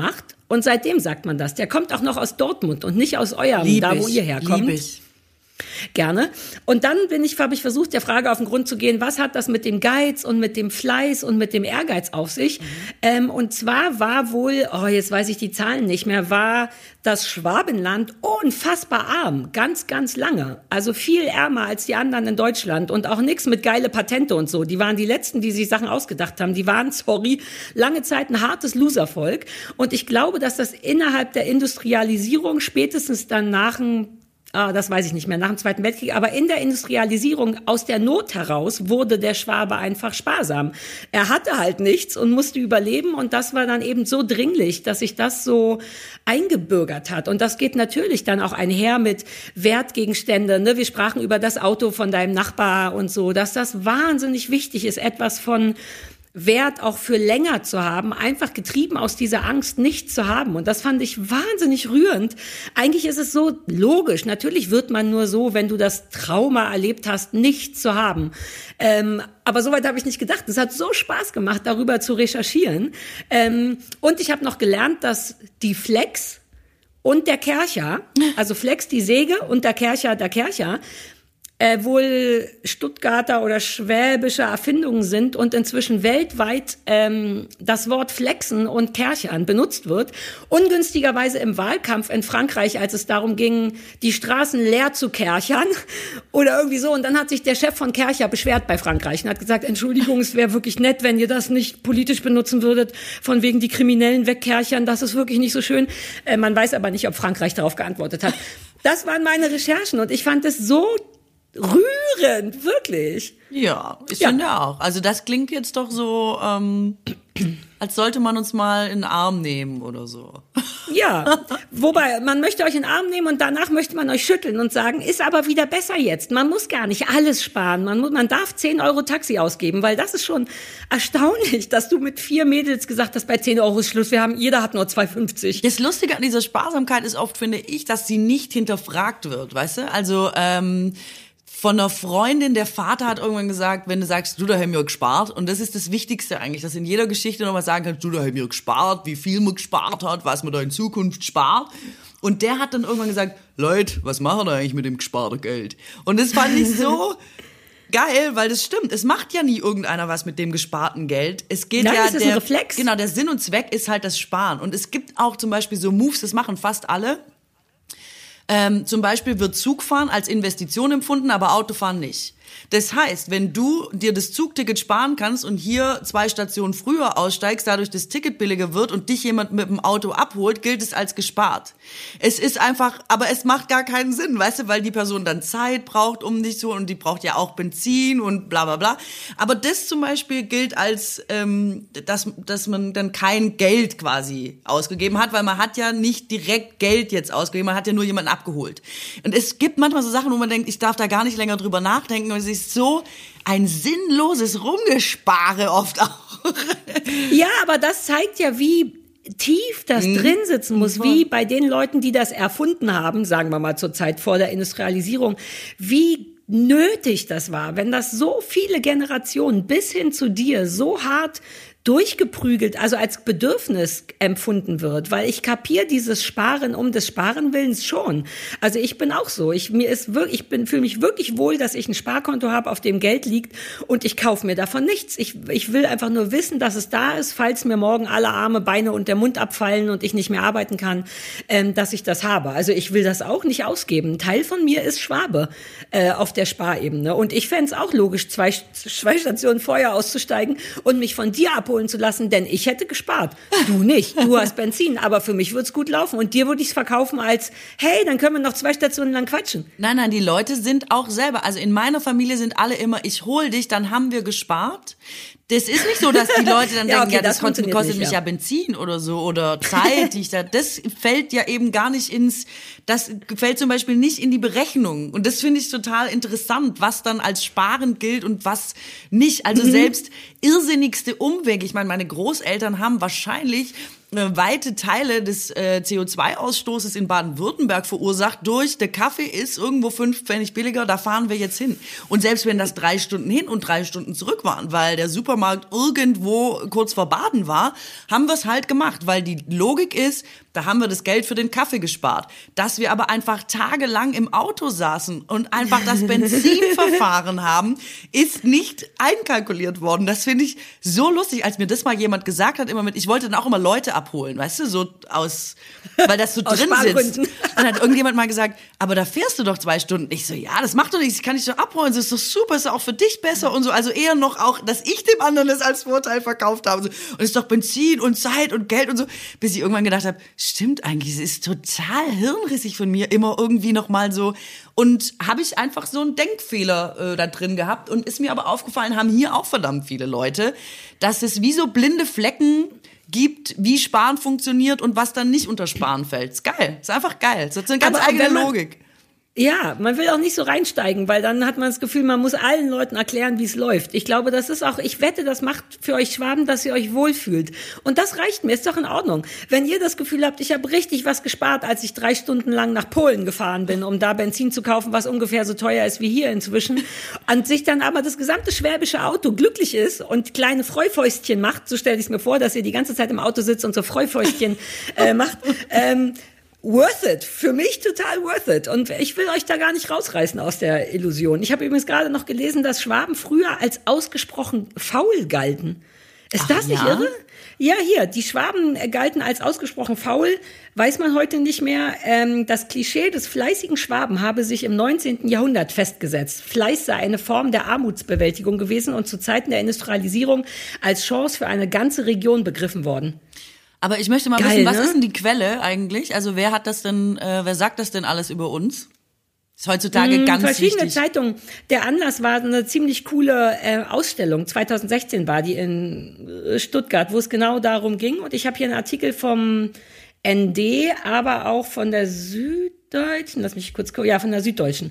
Und seitdem sagt man das. Der kommt auch noch aus Dortmund und nicht aus eurem, Lieb da wo ich, ihr herkommt. lieb ich. Gerne. Und dann bin ich, habe ich versucht, der Frage auf den Grund zu gehen, was hat das mit dem Geiz und mit dem Fleiß und mit dem Ehrgeiz auf sich? Mhm. Ähm, und zwar war wohl, oh, jetzt weiß ich die Zahlen nicht mehr, war das Schwabenland unfassbar arm, ganz, ganz lange. Also viel ärmer als die anderen in Deutschland und auch nichts mit geile Patente und so. Die waren die Letzten, die sich Sachen ausgedacht haben. Die waren, sorry, lange Zeit ein hartes Loservolk. Und ich glaube, dass das innerhalb der Industrialisierung spätestens dann nach dem Ah, das weiß ich nicht mehr, nach dem Zweiten Weltkrieg. Aber in der Industrialisierung, aus der Not heraus, wurde der Schwabe einfach sparsam. Er hatte halt nichts und musste überleben. Und das war dann eben so dringlich, dass sich das so eingebürgert hat. Und das geht natürlich dann auch einher mit Wertgegenständen. Ne? Wir sprachen über das Auto von deinem Nachbar und so, dass das wahnsinnig wichtig ist, etwas von Wert auch für länger zu haben, einfach getrieben aus dieser Angst, nichts zu haben. Und das fand ich wahnsinnig rührend. Eigentlich ist es so logisch. Natürlich wird man nur so, wenn du das Trauma erlebt hast, nichts zu haben. Ähm, aber soweit habe ich nicht gedacht. Es hat so Spaß gemacht, darüber zu recherchieren. Ähm, und ich habe noch gelernt, dass die Flex und der Kercher, also Flex die Säge und der Kercher der Kercher, Äh, wohl Stuttgarter oder schwäbische Erfindungen sind und inzwischen weltweit ähm, das Wort Flexen und Kerchern benutzt wird. Ungünstigerweise im Wahlkampf in Frankreich, als es darum ging, die Straßen leer zu kerchern oder irgendwie so. Und dann hat sich der Chef von Kercher beschwert bei Frankreich und hat gesagt, Entschuldigung, es wäre wirklich nett, wenn ihr das nicht politisch benutzen würdet, von wegen die Kriminellen wegkerchern, das ist wirklich nicht so schön. Äh, man weiß aber nicht, ob Frankreich darauf geantwortet hat. Das waren meine Recherchen und ich fand es so rührend, wirklich. Ja, ich ja. finde auch. Also das klingt jetzt doch so, ähm, als sollte man uns mal in den Arm nehmen oder so. Ja, wobei, man möchte euch in den Arm nehmen und danach möchte man euch schütteln und sagen, ist aber wieder besser jetzt. Man muss gar nicht alles sparen. Man muss, man darf zehn Euro Taxi ausgeben, weil das ist schon erstaunlich, dass du mit vier Mädels gesagt hast, bei zehn Euro ist Schluss. Wir haben, jeder hat nur zwei fünfzig. Das Lustige an dieser Sparsamkeit ist oft, finde ich, dass sie nicht hinterfragt wird, weißt du? Also, ähm, von einer Freundin, der Vater hat irgendwann gesagt, wenn du sagst, du, da haben wir gespart, und das ist das Wichtigste eigentlich, dass in jeder Geschichte nochmal sagen kannst, du, da haben wir gespart, wie viel man gespart hat, was man da in Zukunft spart. Und der hat dann irgendwann gesagt, Leute, was machen wir eigentlich mit dem gesparten Geld? Und das fand ich so geil, weil das stimmt. Es macht ja nie irgendeiner was mit dem gesparten Geld. Es geht Nein, ja, es ist der, ein Reflex. Genau, der Sinn und Zweck ist halt das Sparen. Und es gibt auch zum Beispiel so Moves, das machen fast alle. Ähm, zum Beispiel wird Zugfahren als Investition empfunden, aber Autofahren nicht. Das heißt, wenn du dir das Zugticket sparen kannst und hier zwei Stationen früher aussteigst, dadurch das Ticket billiger wird und dich jemand mit dem Auto abholt, gilt es als gespart. Es ist einfach, aber es macht gar keinen Sinn, weißt du, weil die Person dann Zeit braucht, um dich zu, und die braucht ja auch Benzin und bla bla bla. Aber das zum Beispiel gilt als, ähm, dass, dass man dann kein Geld quasi ausgegeben hat, weil man hat ja nicht direkt Geld jetzt ausgegeben, man hat ja nur jemanden abgeholt. Und es gibt manchmal so Sachen, wo man denkt, ich darf da gar nicht länger drüber nachdenken, und es ist so ein sinnloses Rumgespare oft auch. Ja, aber das zeigt ja, wie tief das mhm. drin sitzen muss, wie bei den Leuten, die das erfunden haben, sagen wir mal zur Zeit vor der Industrialisierung, wie nötig das war, wenn das so viele Generationen bis hin zu dir so hart durchgeprügelt, also als Bedürfnis empfunden wird, weil ich kapiere dieses Sparen um des Sparen Willens schon. Also ich bin auch so, ich mir ist wirklich, ich bin fühle mich wirklich wohl, dass ich ein Sparkonto habe, auf dem Geld liegt, und ich kaufe mir davon nichts. Ich ich will einfach nur wissen, dass es da ist, falls mir morgen alle Arme, Beine und der Mund abfallen und ich nicht mehr arbeiten kann, ähm, dass ich das habe. Also ich will das auch nicht ausgeben. Ein Teil von mir ist Schwabe äh, auf der Sparebene, und ich fände es auch logisch, zwei, zwei Stationen vorher auszusteigen und mich von dir abholen zu lassen, denn ich hätte gespart. Du nicht. Du hast Benzin, aber für mich wird's gut laufen, und dir würde ich es verkaufen als, hey, dann können wir noch zwei Stationen lang quatschen. Nein, nein, die Leute sind auch selber, also in meiner Familie sind alle immer, ich hol dich, dann haben wir gespart. Das ist nicht so, dass die Leute dann ja, denken, okay, ja, das, das kostet, kostet nicht, mich ja. ja Benzin oder so oder Zeit, die ich da, das fällt ja eben gar nicht ins, das fällt zum Beispiel nicht in die Berechnung. Und das finde ich total interessant, was dann als Sparen gilt und was nicht. Also mhm. selbst irrsinnigste Umwege. Ich meine, meine Großeltern haben wahrscheinlich weite Teile des äh, C O zwei Ausstoßes in Baden-Württemberg verursacht durch, der Kaffee ist irgendwo fünf Pfennig billiger, da fahren wir jetzt hin. Und selbst wenn das drei Stunden hin und drei Stunden zurück waren, weil der Supermarkt irgendwo kurz vor Baden war, haben wir es halt gemacht, weil die Logik ist, da haben wir das Geld für den Kaffee gespart. Dass wir aber einfach tagelang im Auto saßen und einfach das Benzin verfahren haben, ist nicht einkalkuliert worden. Das finde ich so lustig, als mir das mal jemand gesagt hat, immer mit, ich wollte dann auch immer Leute abholen, weißt du, so aus, weil das so drin sitzt. Und dann hat irgendjemand mal gesagt, aber da fährst du doch zwei Stunden. Ich so, ja, das macht doch nichts, ich kann dich doch abholen, das ist doch super, ist doch auch für dich besser und so. Also eher noch auch, dass ich dem anderen das als Vorteil verkauft habe. Und es ist doch Benzin und Zeit und Geld und so, bis ich irgendwann gedacht habe, stimmt eigentlich, es ist total hirnrissig von mir, immer irgendwie noch mal so. Und habe ich einfach so einen Denkfehler äh, da drin gehabt und ist mir aber aufgefallen, haben hier auch verdammt viele Leute, dass es wie so blinde Flecken gibt, wie Sparen funktioniert und was dann nicht unter Sparen fällt. Ist geil, ist einfach geil. Das hat so eine ganz aber eigene man, Logik. Ja, man will auch nicht so reinsteigen, weil dann hat man das Gefühl, man muss allen Leuten erklären, wie es läuft. Ich glaube, das ist auch, ich wette, das macht für euch Schwaben, dass ihr euch wohlfühlt. Und das reicht mir, ist doch in Ordnung. Wenn ihr das Gefühl habt, ich habe richtig was gespart, als ich drei Stunden lang nach Polen gefahren bin, um da Benzin zu kaufen, was ungefähr so teuer ist wie hier inzwischen, und sich dann aber das gesamte schwäbische Auto glücklich ist und kleine Freufäustchen macht, so stelle ich es mir vor, dass ihr die ganze Zeit im Auto sitzt und so Freufäustchen äh, macht, ähm, worth it. Für mich total worth it. Und ich will euch da gar nicht rausreißen aus der Illusion. Ich habe übrigens gerade noch gelesen, dass Schwaben früher als ausgesprochen faul galten. Ist Ach, das nicht ja? irre? Ja, hier, die Schwaben galten als ausgesprochen faul, weiß man heute nicht mehr. Ähm, das Klischee des fleißigen Schwaben habe sich im neunzehnten Jahrhundert festgesetzt. Fleiß sei eine Form der Armutsbewältigung gewesen und zu Zeiten der Industrialisierung als Chance für eine ganze Region begriffen worden. Aber ich möchte mal Geil, wissen, was ne? ist denn die Quelle eigentlich? Also wer hat das denn, äh, wer sagt das denn alles über uns? Ist heutzutage Mm, ganz verschiedene wichtig. Zeitungen. Der Anlass war eine ziemlich coole äh, Ausstellung. zwanzig sechzehn war die in äh, Stuttgart, wo es genau darum ging. Und ich habe hier einen Artikel vom N D, aber auch von der Süddeutschen. Lass mich kurz gucken. Ja, von der Süddeutschen.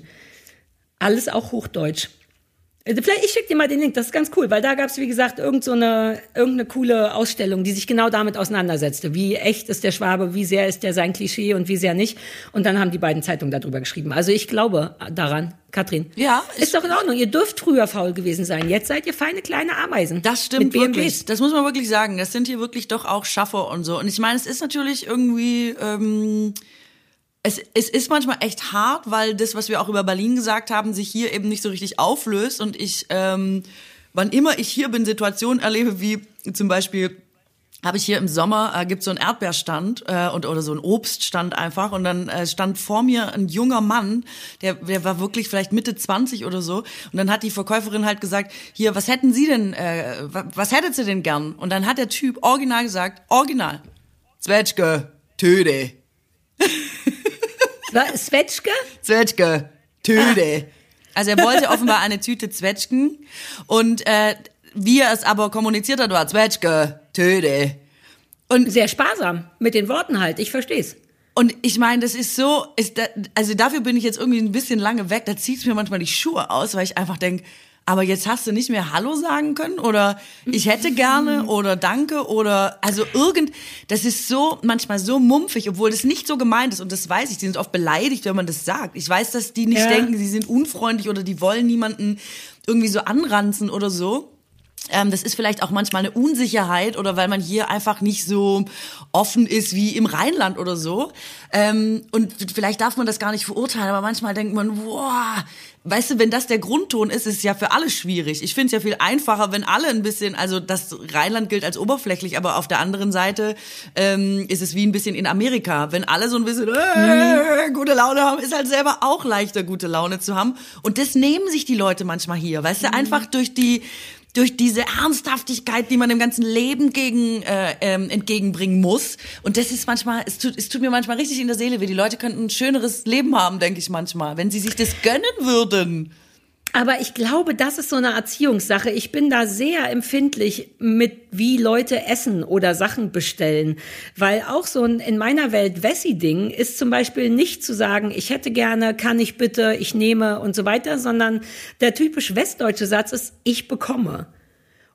Alles auch Hochdeutsch. Vielleicht, ich schicke dir mal den Link, das ist ganz cool, weil da gab es, wie gesagt, irgend so eine, irgendeine coole Ausstellung, die sich genau damit auseinandersetzte. Wie echt ist der Schwabe, wie sehr ist der sein Klischee und wie sehr nicht. Und dann haben die beiden Zeitungen darüber geschrieben. Also ich glaube daran, Katrin. Ja. Ist doch in Ordnung. Ihr dürft früher faul gewesen sein. Jetzt seid ihr feine kleine Ameisen. Das stimmt mit B M Ws. wirklich. Das muss man wirklich sagen. Das sind hier wirklich doch auch Schaffer und so. Und ich meine, es ist natürlich irgendwie... Ähm Es, es ist manchmal echt hart, weil das, was wir auch über Berlin gesagt haben, sich hier eben nicht so richtig auflöst. Und ich, ähm, wann immer ich hier bin, Situationen erlebe, wie zum Beispiel habe ich hier im Sommer, äh, gibt so einen Erdbeerstand äh, und oder so einen Obststand einfach. Und dann äh, stand vor mir ein junger Mann, der, der war wirklich vielleicht Mitte zwanzig oder so. Und dann hat die Verkäuferin halt gesagt, hier, was hätten Sie denn, äh, was hättet Sie denn gern? Und dann hat der Typ original gesagt, original, Zwetschge, Töde. Zwetschge? Zwetschge, Töde. Also er wollte offenbar eine Tüte Zwetschgen und äh, wie er es aber kommuniziert hat, war Zwetschge, Töde. Und Sehr sparsam mit den Worten halt, ich versteh's. Und ich meine, das ist so, ist da, also dafür bin ich jetzt irgendwie ein bisschen lange weg, da zieht's mir manchmal die Schuhe aus, weil ich einfach denk, aber jetzt hast du nicht mehr Hallo sagen können oder ich hätte gerne oder danke oder also irgend, das ist so manchmal so mumpfig, obwohl das nicht so gemeint ist und das weiß ich, die sind oft beleidigt, wenn man das sagt. Ich weiß, dass die nicht Ja. denken, sie sind unfreundlich oder die wollen niemanden irgendwie so anranzen oder so. Ähm, das ist vielleicht auch manchmal eine Unsicherheit oder weil man hier einfach nicht so offen ist wie im Rheinland oder so. Ähm, und vielleicht darf man das gar nicht verurteilen, aber manchmal denkt man, boah, weißt du, wenn das der Grundton ist, ist es ja für alle schwierig. Ich finde es ja viel einfacher, wenn alle ein bisschen, also das Rheinland gilt als oberflächlich, aber auf der anderen Seite ähm, ist es wie ein bisschen in Amerika. Wenn alle so ein bisschen äh, gute Laune haben, ist halt selber auch leichter, gute Laune zu haben. Und das nehmen sich die Leute manchmal hier, weißt du, einfach durch die durch diese Ernsthaftigkeit, die man dem ganzen Leben gegen äh, ähm, entgegenbringen muss. Und das ist manchmal, es tut, es tut mir manchmal richtig in der Seele weh. Die Leute könnten ein schöneres Leben haben, denke ich manchmal, wenn sie sich das gönnen würden. Aber ich glaube, das ist so eine Erziehungssache. Ich bin da sehr empfindlich mit, wie Leute essen oder Sachen bestellen. Weil auch so ein in meiner Welt Wessi-Ding ist zum Beispiel nicht zu sagen, ich hätte gerne, kann ich bitte, ich nehme und so weiter, sondern der typisch westdeutsche Satz ist, ich bekomme.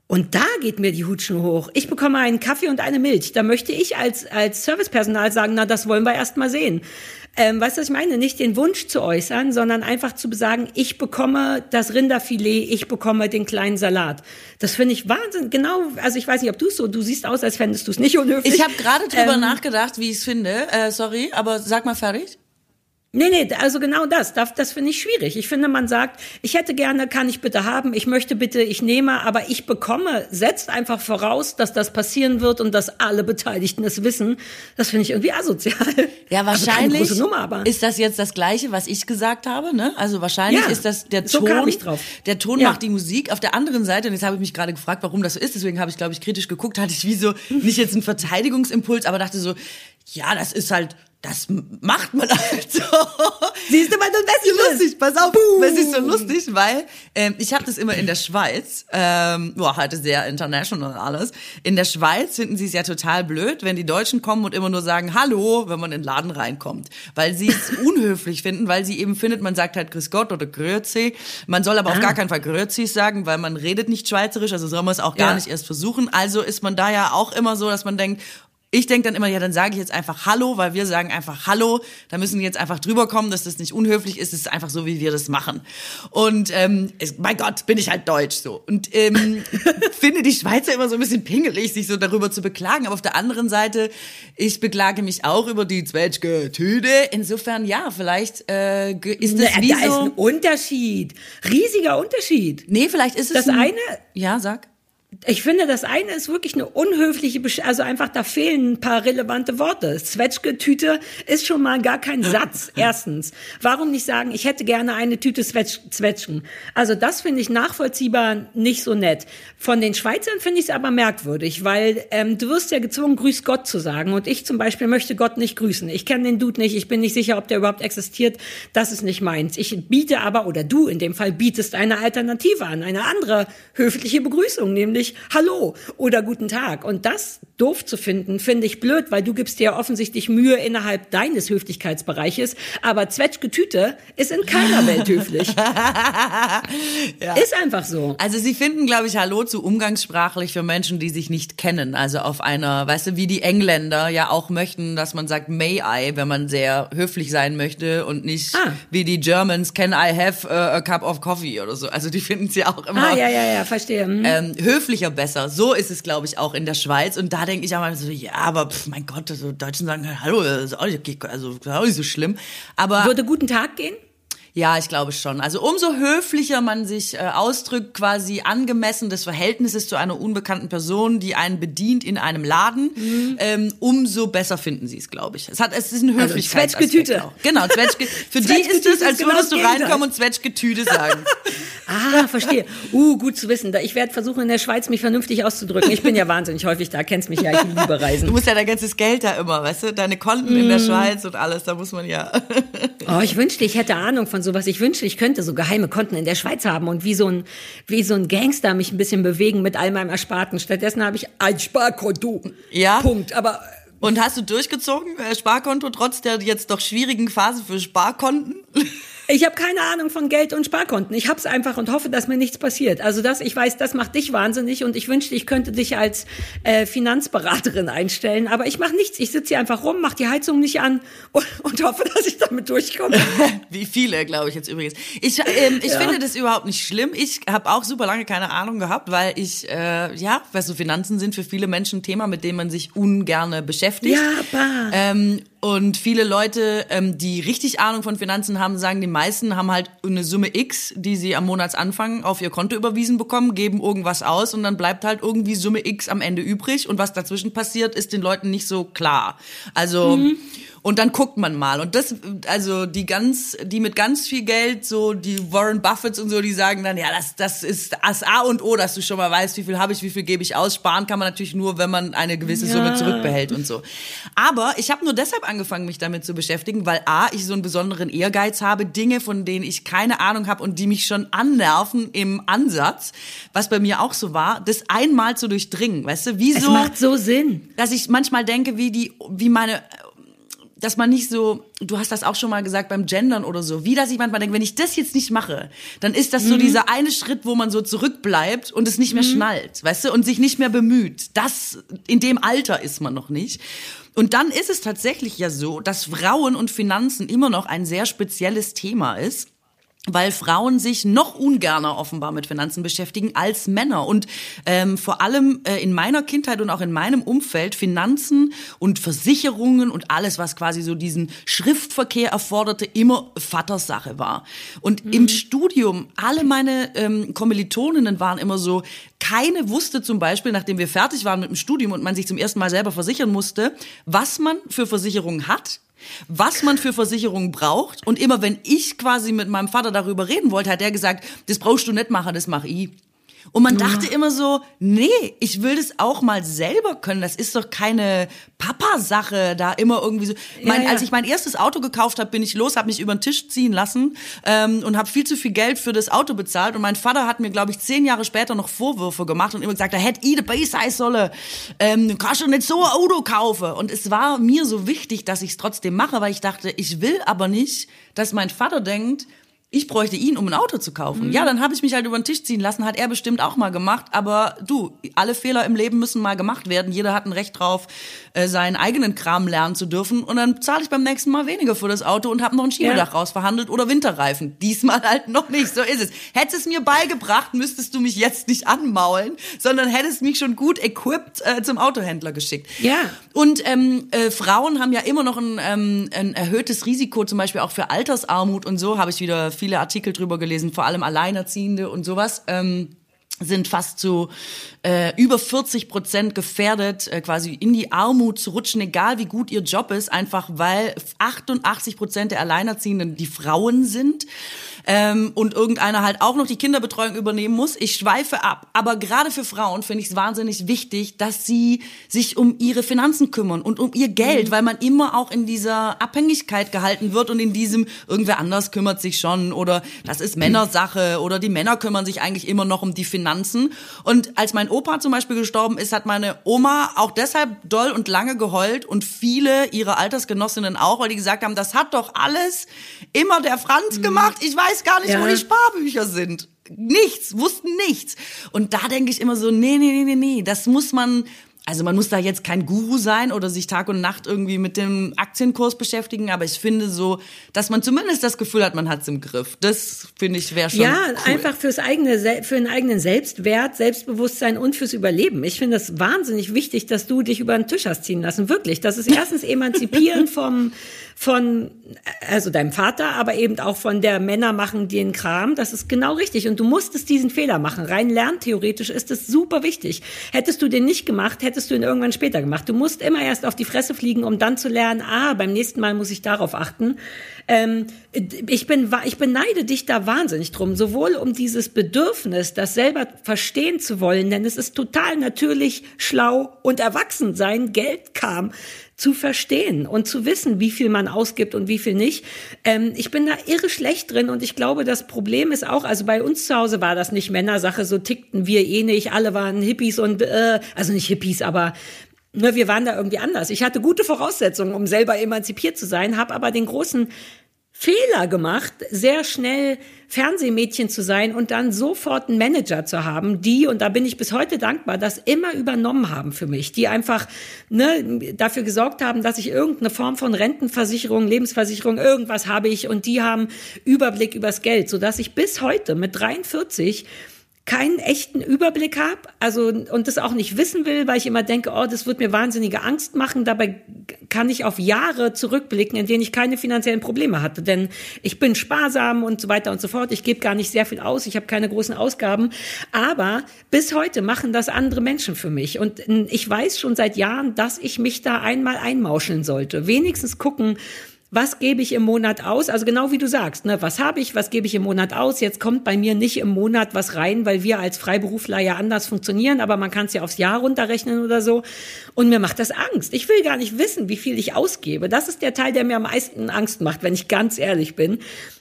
Und da geht mir die Hutschnur hoch. Ich bekomme einen Kaffee und eine Milch. Da möchte ich als, als Servicepersonal sagen, na, das wollen wir erst mal sehen. Ähm, weißt du, was ich meine? Nicht den Wunsch zu äußern, sondern einfach zu sagen, ich bekomme das Rinderfilet, ich bekomme den kleinen Salat. Das finde ich Wahnsinn. Genau, also ich weiß nicht, ob du es so, du siehst aus, als fändest du es nicht unhöflich. Ich habe gerade drüber ähm, nachgedacht, wie ich es finde. Äh, sorry, aber sag mal fertig. Nee, nee, also genau das, das, das finde ich schwierig. Ich finde, man sagt, ich hätte gerne, kann ich bitte haben, ich möchte bitte, ich nehme, aber ich bekomme, setzt einfach voraus, dass das passieren wird und dass alle Beteiligten es wissen. Das finde ich irgendwie asozial. Ja, wahrscheinlich also Nummer, aber. ist das jetzt das Gleiche, was ich gesagt habe, ne? Also wahrscheinlich Ja, ist das der so Ton, kam ich drauf. der Ton Ja. macht die Musik. Auf der anderen Seite, und jetzt habe ich mich gerade gefragt, warum das so ist, deswegen habe ich, glaube ich, kritisch geguckt, hatte ich wie so, nicht jetzt einen Verteidigungsimpuls, aber dachte so, ja, das ist halt, das macht man halt so. Siehst du, weil du besser lustig, pass auf, es ist so lustig, weil ähm, ich habe das immer in der Schweiz, ähm, boah, heute sehr international alles. In der Schweiz finden sie es ja total blöd, wenn die Deutschen kommen und immer nur sagen Hallo, wenn man in den Laden reinkommt, weil sie es unhöflich finden, weil sie eben findet, man sagt halt Grüß Gott oder Grüezi. Man soll aber Ah. auf gar keinen Fall Grüezi sagen, weil man redet nicht Schweizerisch, also soll man es auch gar Ja. nicht erst versuchen. Also ist man da ja auch immer so, dass man denkt, ich denke dann immer, ja, dann sage ich jetzt einfach Hallo, weil wir sagen einfach Hallo. Da müssen die jetzt einfach drüber kommen, dass das nicht unhöflich ist. Es ist einfach so, wie wir das machen. Und ähm, es, mein Gott, bin ich halt deutsch so. Und ähm, finde die Schweizer immer so ein bisschen pingelig, sich so darüber zu beklagen. Aber auf der anderen Seite, ich beklage mich auch über die Zwetschge Tüte. Insofern, ja, vielleicht äh, ist das Na, wie da ist so... ein Unterschied. Riesiger Unterschied. Nee, vielleicht ist es Das ein, eine- Ja, sag. Ich finde, das eine ist wirklich eine unhöfliche, Besch- also einfach, da fehlen ein paar relevante Worte. Zwetschge-Tüte ist schon mal gar kein Satz, erstens. Warum nicht sagen, ich hätte gerne eine Tüte Zwetsch Zwetschgen? Also das finde ich nachvollziehbar nicht so nett. Von den Schweizern finde ich es aber merkwürdig, weil ähm, du wirst ja gezwungen, Grüß Gott zu sagen. Und ich zum Beispiel möchte Gott nicht grüßen. Ich kenne den Dude nicht, ich bin nicht sicher, ob der überhaupt existiert. Das ist nicht meins. Ich biete aber, oder du in dem Fall, bietest eine Alternative an, eine andere höfliche Begrüßung, nämlich Hallo oder Guten Tag. Und das doof zu finden, finde ich blöd, weil du gibst dir offensichtlich Mühe innerhalb deines Höflichkeitsbereiches. Aber Zwetschge-Tüte ist in keiner Welt höflich. Ja. Ist einfach so. Also sie finden, glaube ich, Hallo zu umgangssprachlich für Menschen, die sich nicht kennen. Also auf einer, weißt du, wie die Engländer ja auch möchten, dass man sagt May I, wenn man sehr höflich sein möchte und nicht Ah. wie die Germans Can I have a, a cup of coffee oder so. Also die finden es ja auch immer Ah, ja, ja, ja, verstehe. Hm. ähm, höflicher besser. So ist es, glaube ich, auch in der Schweiz. Und da denke ich auch mal so, ja, aber pff, mein Gott, also Deutschen sagen Hallo, das ist auch nicht, also, das ist auch nicht so schlimm. Aber Würde Guten Tag gehen? ja, ich glaube schon. Also umso höflicher man sich äh, ausdrückt, quasi angemessen des Verhältnisses zu einer unbekannten Person, die einen bedient in einem Laden, mhm. ähm, umso besser finden sie es, glaube ich. Es hat, es ist ein Höflichkeitsaspekt. Zwetschge-Tüte. Auch. Genau, Zwetschge. Für die Zwetschge-Tüte ist es, als ist genau würdest du das Gegenteil. reinkommen und Zwetschge-Tüte sagen. Ah, verstehe. Uh, gut zu wissen. Ich werde versuchen, in der Schweiz mich vernünftig auszudrücken. Ich bin ja wahnsinnig häufig da, kennst mich ja, ich liebe Du Reisen. musst ja dein ganzes Geld da immer, weißt du, deine Konten in der Schweiz und alles, da muss man ja. Oh, ich wünschte, ich hätte Ahnung von sowas. Ich wünschte, ich könnte so geheime Konten in der Schweiz haben und wie so ein, wie so ein Gangster mich ein bisschen bewegen mit all meinem Ersparten. Stattdessen habe ich ein Sparkonto. Ja. Punkt. Aber Und hast du durchgezogen, äh, Sparkonto, trotz der jetzt doch schwierigen Phase für Sparkonten? ich habe keine Ahnung von Geld und Sparkonten. Ich hab's einfach und hoffe, dass mir nichts passiert. Also das, ich weiß, das macht dich wahnsinnig und ich wünschte, ich könnte dich als äh, Finanzberaterin einstellen. Aber ich mache nichts. Ich sitze hier einfach rum, mache die Heizung nicht an und, und hoffe, dass ich damit durchkomme. Wie viele, glaube ich jetzt übrigens. Ich, ähm, ich Ja. finde das überhaupt nicht schlimm. Ich habe auch super lange keine Ahnung gehabt, weil ich, äh, ja, weißt du, Finanzen sind für viele Menschen ein Thema, mit dem man sich ungerne beschäftigt. Ja, bah. Ähm, und viele Leute, ähm, die richtig Ahnung von Finanzen haben, sagen, die meisten haben halt eine Summe X, die sie am Monatsanfang auf ihr Konto überwiesen bekommen, geben irgendwas aus und dann bleibt halt irgendwie Summe X am Ende übrig und was dazwischen passiert, ist den Leuten nicht so klar. Also Mhm. und dann guckt man mal. Und das, also die ganz, die mit ganz viel Geld, so die Warren Buffetts und so, die sagen dann, ja, das, das ist das A und O, dass du schon mal weißt, wie viel habe ich, wie viel gebe ich aus. Sparen kann man natürlich nur, wenn man eine gewisse Ja. Summe zurückbehält und so. Aber ich habe nur deshalb angefangen, mich damit zu beschäftigen, weil A, ich so einen besonderen Ehrgeiz habe, Dinge, von denen ich keine Ahnung habe und die mich schon annerven im Ansatz, was bei mir auch so war, das einmal zu durchdringen, weißt du, wie Es so, macht so Sinn. dass ich manchmal denke, wie die, wie meine dass man nicht so, du hast das auch schon mal gesagt beim Gendern oder so, wie dass ich manchmal denke, wenn ich das jetzt nicht mache, dann ist das so mhm. dieser eine Schritt, wo man so zurückbleibt und es nicht mehr mhm. schnallt, weißt du, und sich nicht mehr bemüht. Das, in dem Alter ist man noch nicht. Und dann ist es tatsächlich ja so, dass Frauen und Finanzen immer noch ein sehr spezielles Thema ist, weil Frauen sich noch ungerner offenbar mit Finanzen beschäftigen als Männer. Und ähm, vor allem äh, in meiner Kindheit und auch in meinem Umfeld Finanzen und Versicherungen und alles, was quasi so diesen Schriftverkehr erforderte, immer Vatersache war. Und mhm. im Studium, alle meine ähm, Kommilitoninnen waren immer so, keine wusste zum Beispiel, nachdem wir fertig waren mit dem Studium und man sich zum ersten Mal selber versichern musste, was man für Versicherungen hat, was man für Versicherungen braucht. Und immer wenn ich quasi mit meinem Vater darüber reden wollte, hat er gesagt, das brauchst du nicht machen, das mach ich. Und man dachte ja. immer so, nee, ich will das auch mal selber können. Das ist doch keine Papa-Sache, da immer irgendwie so. Mein, ja, ja. Als ich mein erstes Auto gekauft habe, bin ich los, habe mich über den Tisch ziehen lassen ähm, und habe viel zu viel Geld für das Auto bezahlt. Und mein Vater hat mir, glaube ich, zehn Jahre später noch Vorwürfe gemacht und immer gesagt, da hätte ich dabei sein sollen. Ähm, du kannst doch nicht so ein Auto kaufen. Und es war mir so wichtig, dass ich es trotzdem mache, weil ich dachte, ich will aber nicht, dass mein Vater denkt, ich bräuchte ihn, um ein Auto zu kaufen. Mhm. Ja, dann habe ich mich halt über den Tisch ziehen lassen, hat er bestimmt auch mal gemacht. Aber du, alle Fehler im Leben müssen mal gemacht werden. Jeder hat ein Recht drauf, seinen eigenen Kram lernen zu dürfen. Und dann zahle ich beim nächsten Mal weniger für das Auto und habe noch ein Schienendach ja. rausverhandelt oder Winterreifen. Diesmal halt noch nicht, so ist es. Hättest es mir beigebracht, müsstest du mich jetzt nicht anmaulen, sondern hättest mich schon gut equipped äh, zum Autohändler geschickt. Ja. Und ähm, äh, Frauen haben ja immer noch ein, ähm, ein erhöhtes Risiko, zum Beispiel auch für Altersarmut und so, habe ich wieder viele Artikel drüber gelesen, vor allem Alleinerziehende und sowas, ähm, sind fast zu äh, über vierzig Prozent gefährdet, äh, quasi in die Armut zu rutschen, egal wie gut ihr Job ist, einfach weil achtundachtzig Prozent der Alleinerziehenden die Frauen sind. Ähm, und irgendeiner halt auch noch die Kinderbetreuung übernehmen muss. Ich schweife ab. Aber gerade für Frauen finde ich es wahnsinnig wichtig, dass sie sich um ihre Finanzen kümmern und um ihr Geld, mhm. weil man immer auch in dieser Abhängigkeit gehalten wird und in diesem, irgendwer anders kümmert sich schon oder das ist Männersache oder die Männer kümmern sich eigentlich immer noch um die Finanzen. Und als mein Opa zum Beispiel gestorben ist, hat meine Oma auch deshalb doll und lange geheult und viele ihrer Altersgenossinnen auch, weil die gesagt haben, das hat doch alles immer der Franz mhm. gemacht. Ich weiß Ich weiß gar nicht, ja. wo die Sparbücher sind. Nichts, wussten nichts. Und da denke ich immer so, nee, nee, nee, nee, nee, das muss man, also man muss da jetzt kein Guru sein oder sich Tag und Nacht irgendwie mit dem Aktienkurs beschäftigen, aber ich finde so, dass man zumindest das Gefühl hat, man hat es im Griff. Das finde ich wäre schon Ja, cool. Einfach fürs eigene, für einen eigenen Selbstwert, Selbstbewusstsein und fürs Überleben. Ich finde es wahnsinnig wichtig, dass du dich über den Tisch hast ziehen lassen. Wirklich. Das ist erstens emanzipieren vom, von, also deinem Vater, aber eben auch von der Männer machen den Kram. Das ist genau richtig. Und du musstest diesen Fehler machen. Rein lerntheoretisch ist es super wichtig. Hättest du den nicht gemacht, hättest du ihn irgendwann später gemacht. Du musst immer erst auf die Fresse fliegen, um dann zu lernen, ah, beim nächsten Mal muss ich darauf achten. Ähm, ich bin, ich beneide dich da wahnsinnig drum, sowohl um dieses Bedürfnis, das selber verstehen zu wollen, denn es ist total natürlich, schlau und erwachsen sein, Geld kam, zu verstehen und zu wissen, wie viel man ausgibt und wie viel nicht. Ähm, ich bin da irre schlecht drin und ich glaube, das Problem ist auch, also bei uns zu Hause war das nicht Männersache, so tickten wir eh nicht, alle waren Hippies und, äh, also nicht Hippies, aber ne, wir waren da irgendwie anders. Ich hatte gute Voraussetzungen, um selber emanzipiert zu sein, habe aber den großen Fehler gemacht, sehr schnell Fernsehmädchen zu sein und dann sofort einen Manager zu haben, die, und da bin ich bis heute dankbar, das immer übernommen haben für mich, die einfach ne, dafür gesorgt haben, dass ich irgendeine Form von Rentenversicherung, Lebensversicherung, irgendwas habe ich und die haben Überblick übers Geld, sodass ich bis heute mit dreiundvierzig keinen echten Überblick habe, also und das auch nicht wissen will, weil ich immer denke, oh, das wird mir wahnsinnige Angst machen. Dabei kann ich auf Jahre zurückblicken, in denen ich keine finanziellen Probleme hatte, denn ich bin sparsam und so weiter und so fort. Ich gebe gar nicht sehr viel aus, ich habe keine großen Ausgaben, aber bis heute machen das andere Menschen für mich und ich weiß schon seit Jahren, dass ich mich da einmal einmauscheln sollte. Wenigstens gucken, was gebe ich im Monat aus? Also genau wie du sagst, ne, was habe ich, was gebe ich im Monat aus? Jetzt kommt bei mir nicht im Monat was rein, weil wir als Freiberufler ja anders funktionieren, aber man kann es ja aufs Jahr runterrechnen oder so. Und mir macht das Angst. Ich will gar nicht wissen, wie viel ich ausgebe. Das ist der Teil, der mir am meisten Angst macht, wenn ich ganz ehrlich bin.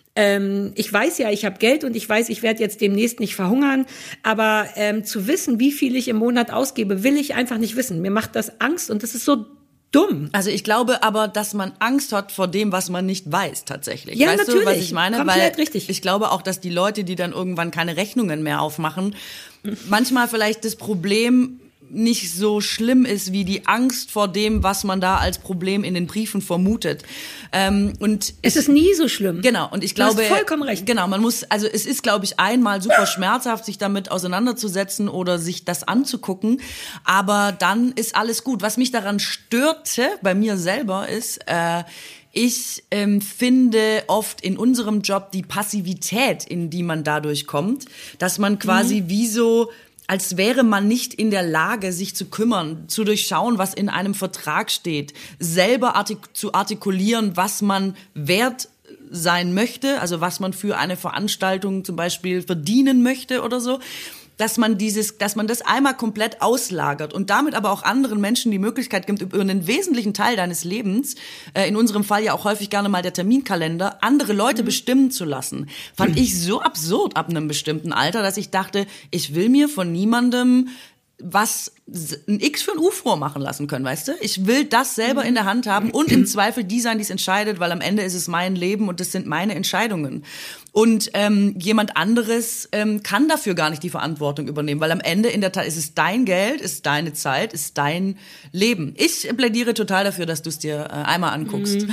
Ähm, ich weiß ja, ich habe Geld und ich weiß, ich werde jetzt demnächst nicht verhungern, aber ähm, zu wissen, wie viel ich im Monat ausgebe, will ich einfach nicht wissen. Mir macht das Angst und das ist so dumm. Also ich glaube aber, dass man Angst hat vor dem, was man nicht weiß tatsächlich. Ja, weißt natürlich. du, was ich meine? Komplett Weil richtig. ich glaube auch, dass die Leute, die dann irgendwann keine Rechnungen mehr aufmachen, manchmal vielleicht das Problem nicht so schlimm ist wie die Angst vor dem, was man da als Problem in den Briefen vermutet. Ähm, und es ist nie so schlimm. Genau. Und ich Du hast glaube, vollkommen recht. Genau, man muss, also es ist, glaube ich, einmal super schmerzhaft, sich damit auseinanderzusetzen oder sich das anzugucken. Aber dann ist alles gut. Was mich daran störte, bei mir selber, ist, äh, ich ähm, finde oft in unserem Job die Passivität, in die man dadurch kommt, dass man quasi mhm. wie so, als wäre man nicht in der Lage, sich zu kümmern, zu durchschauen, was in einem Vertrag steht, selber artik- zu artikulieren, was man wert sein möchte, also was man für eine Veranstaltung zum Beispiel verdienen möchte oder so, dass man dieses, dass man das einmal komplett auslagert und damit aber auch anderen Menschen die Möglichkeit gibt, über einen wesentlichen Teil deines Lebens, äh, in unserem Fall ja auch häufig gerne mal der Terminkalender, andere Leute mhm. bestimmen zu lassen. Fand mhm. ich so absurd ab einem bestimmten Alter, dass ich dachte, ich will mir von niemandem was ein X für ein U vormachen lassen können, weißt du? Ich will das selber in der Hand haben und im Zweifel die sein, die es entscheidet, weil am Ende ist es mein Leben und das sind meine Entscheidungen. Und ähm, jemand anderes ähm, kann dafür gar nicht die Verantwortung übernehmen, weil am Ende in der Tat ist es dein Geld, ist deine Zeit, ist dein Leben. Ich plädiere total dafür, dass du es dir äh, einmal anguckst. Mhm.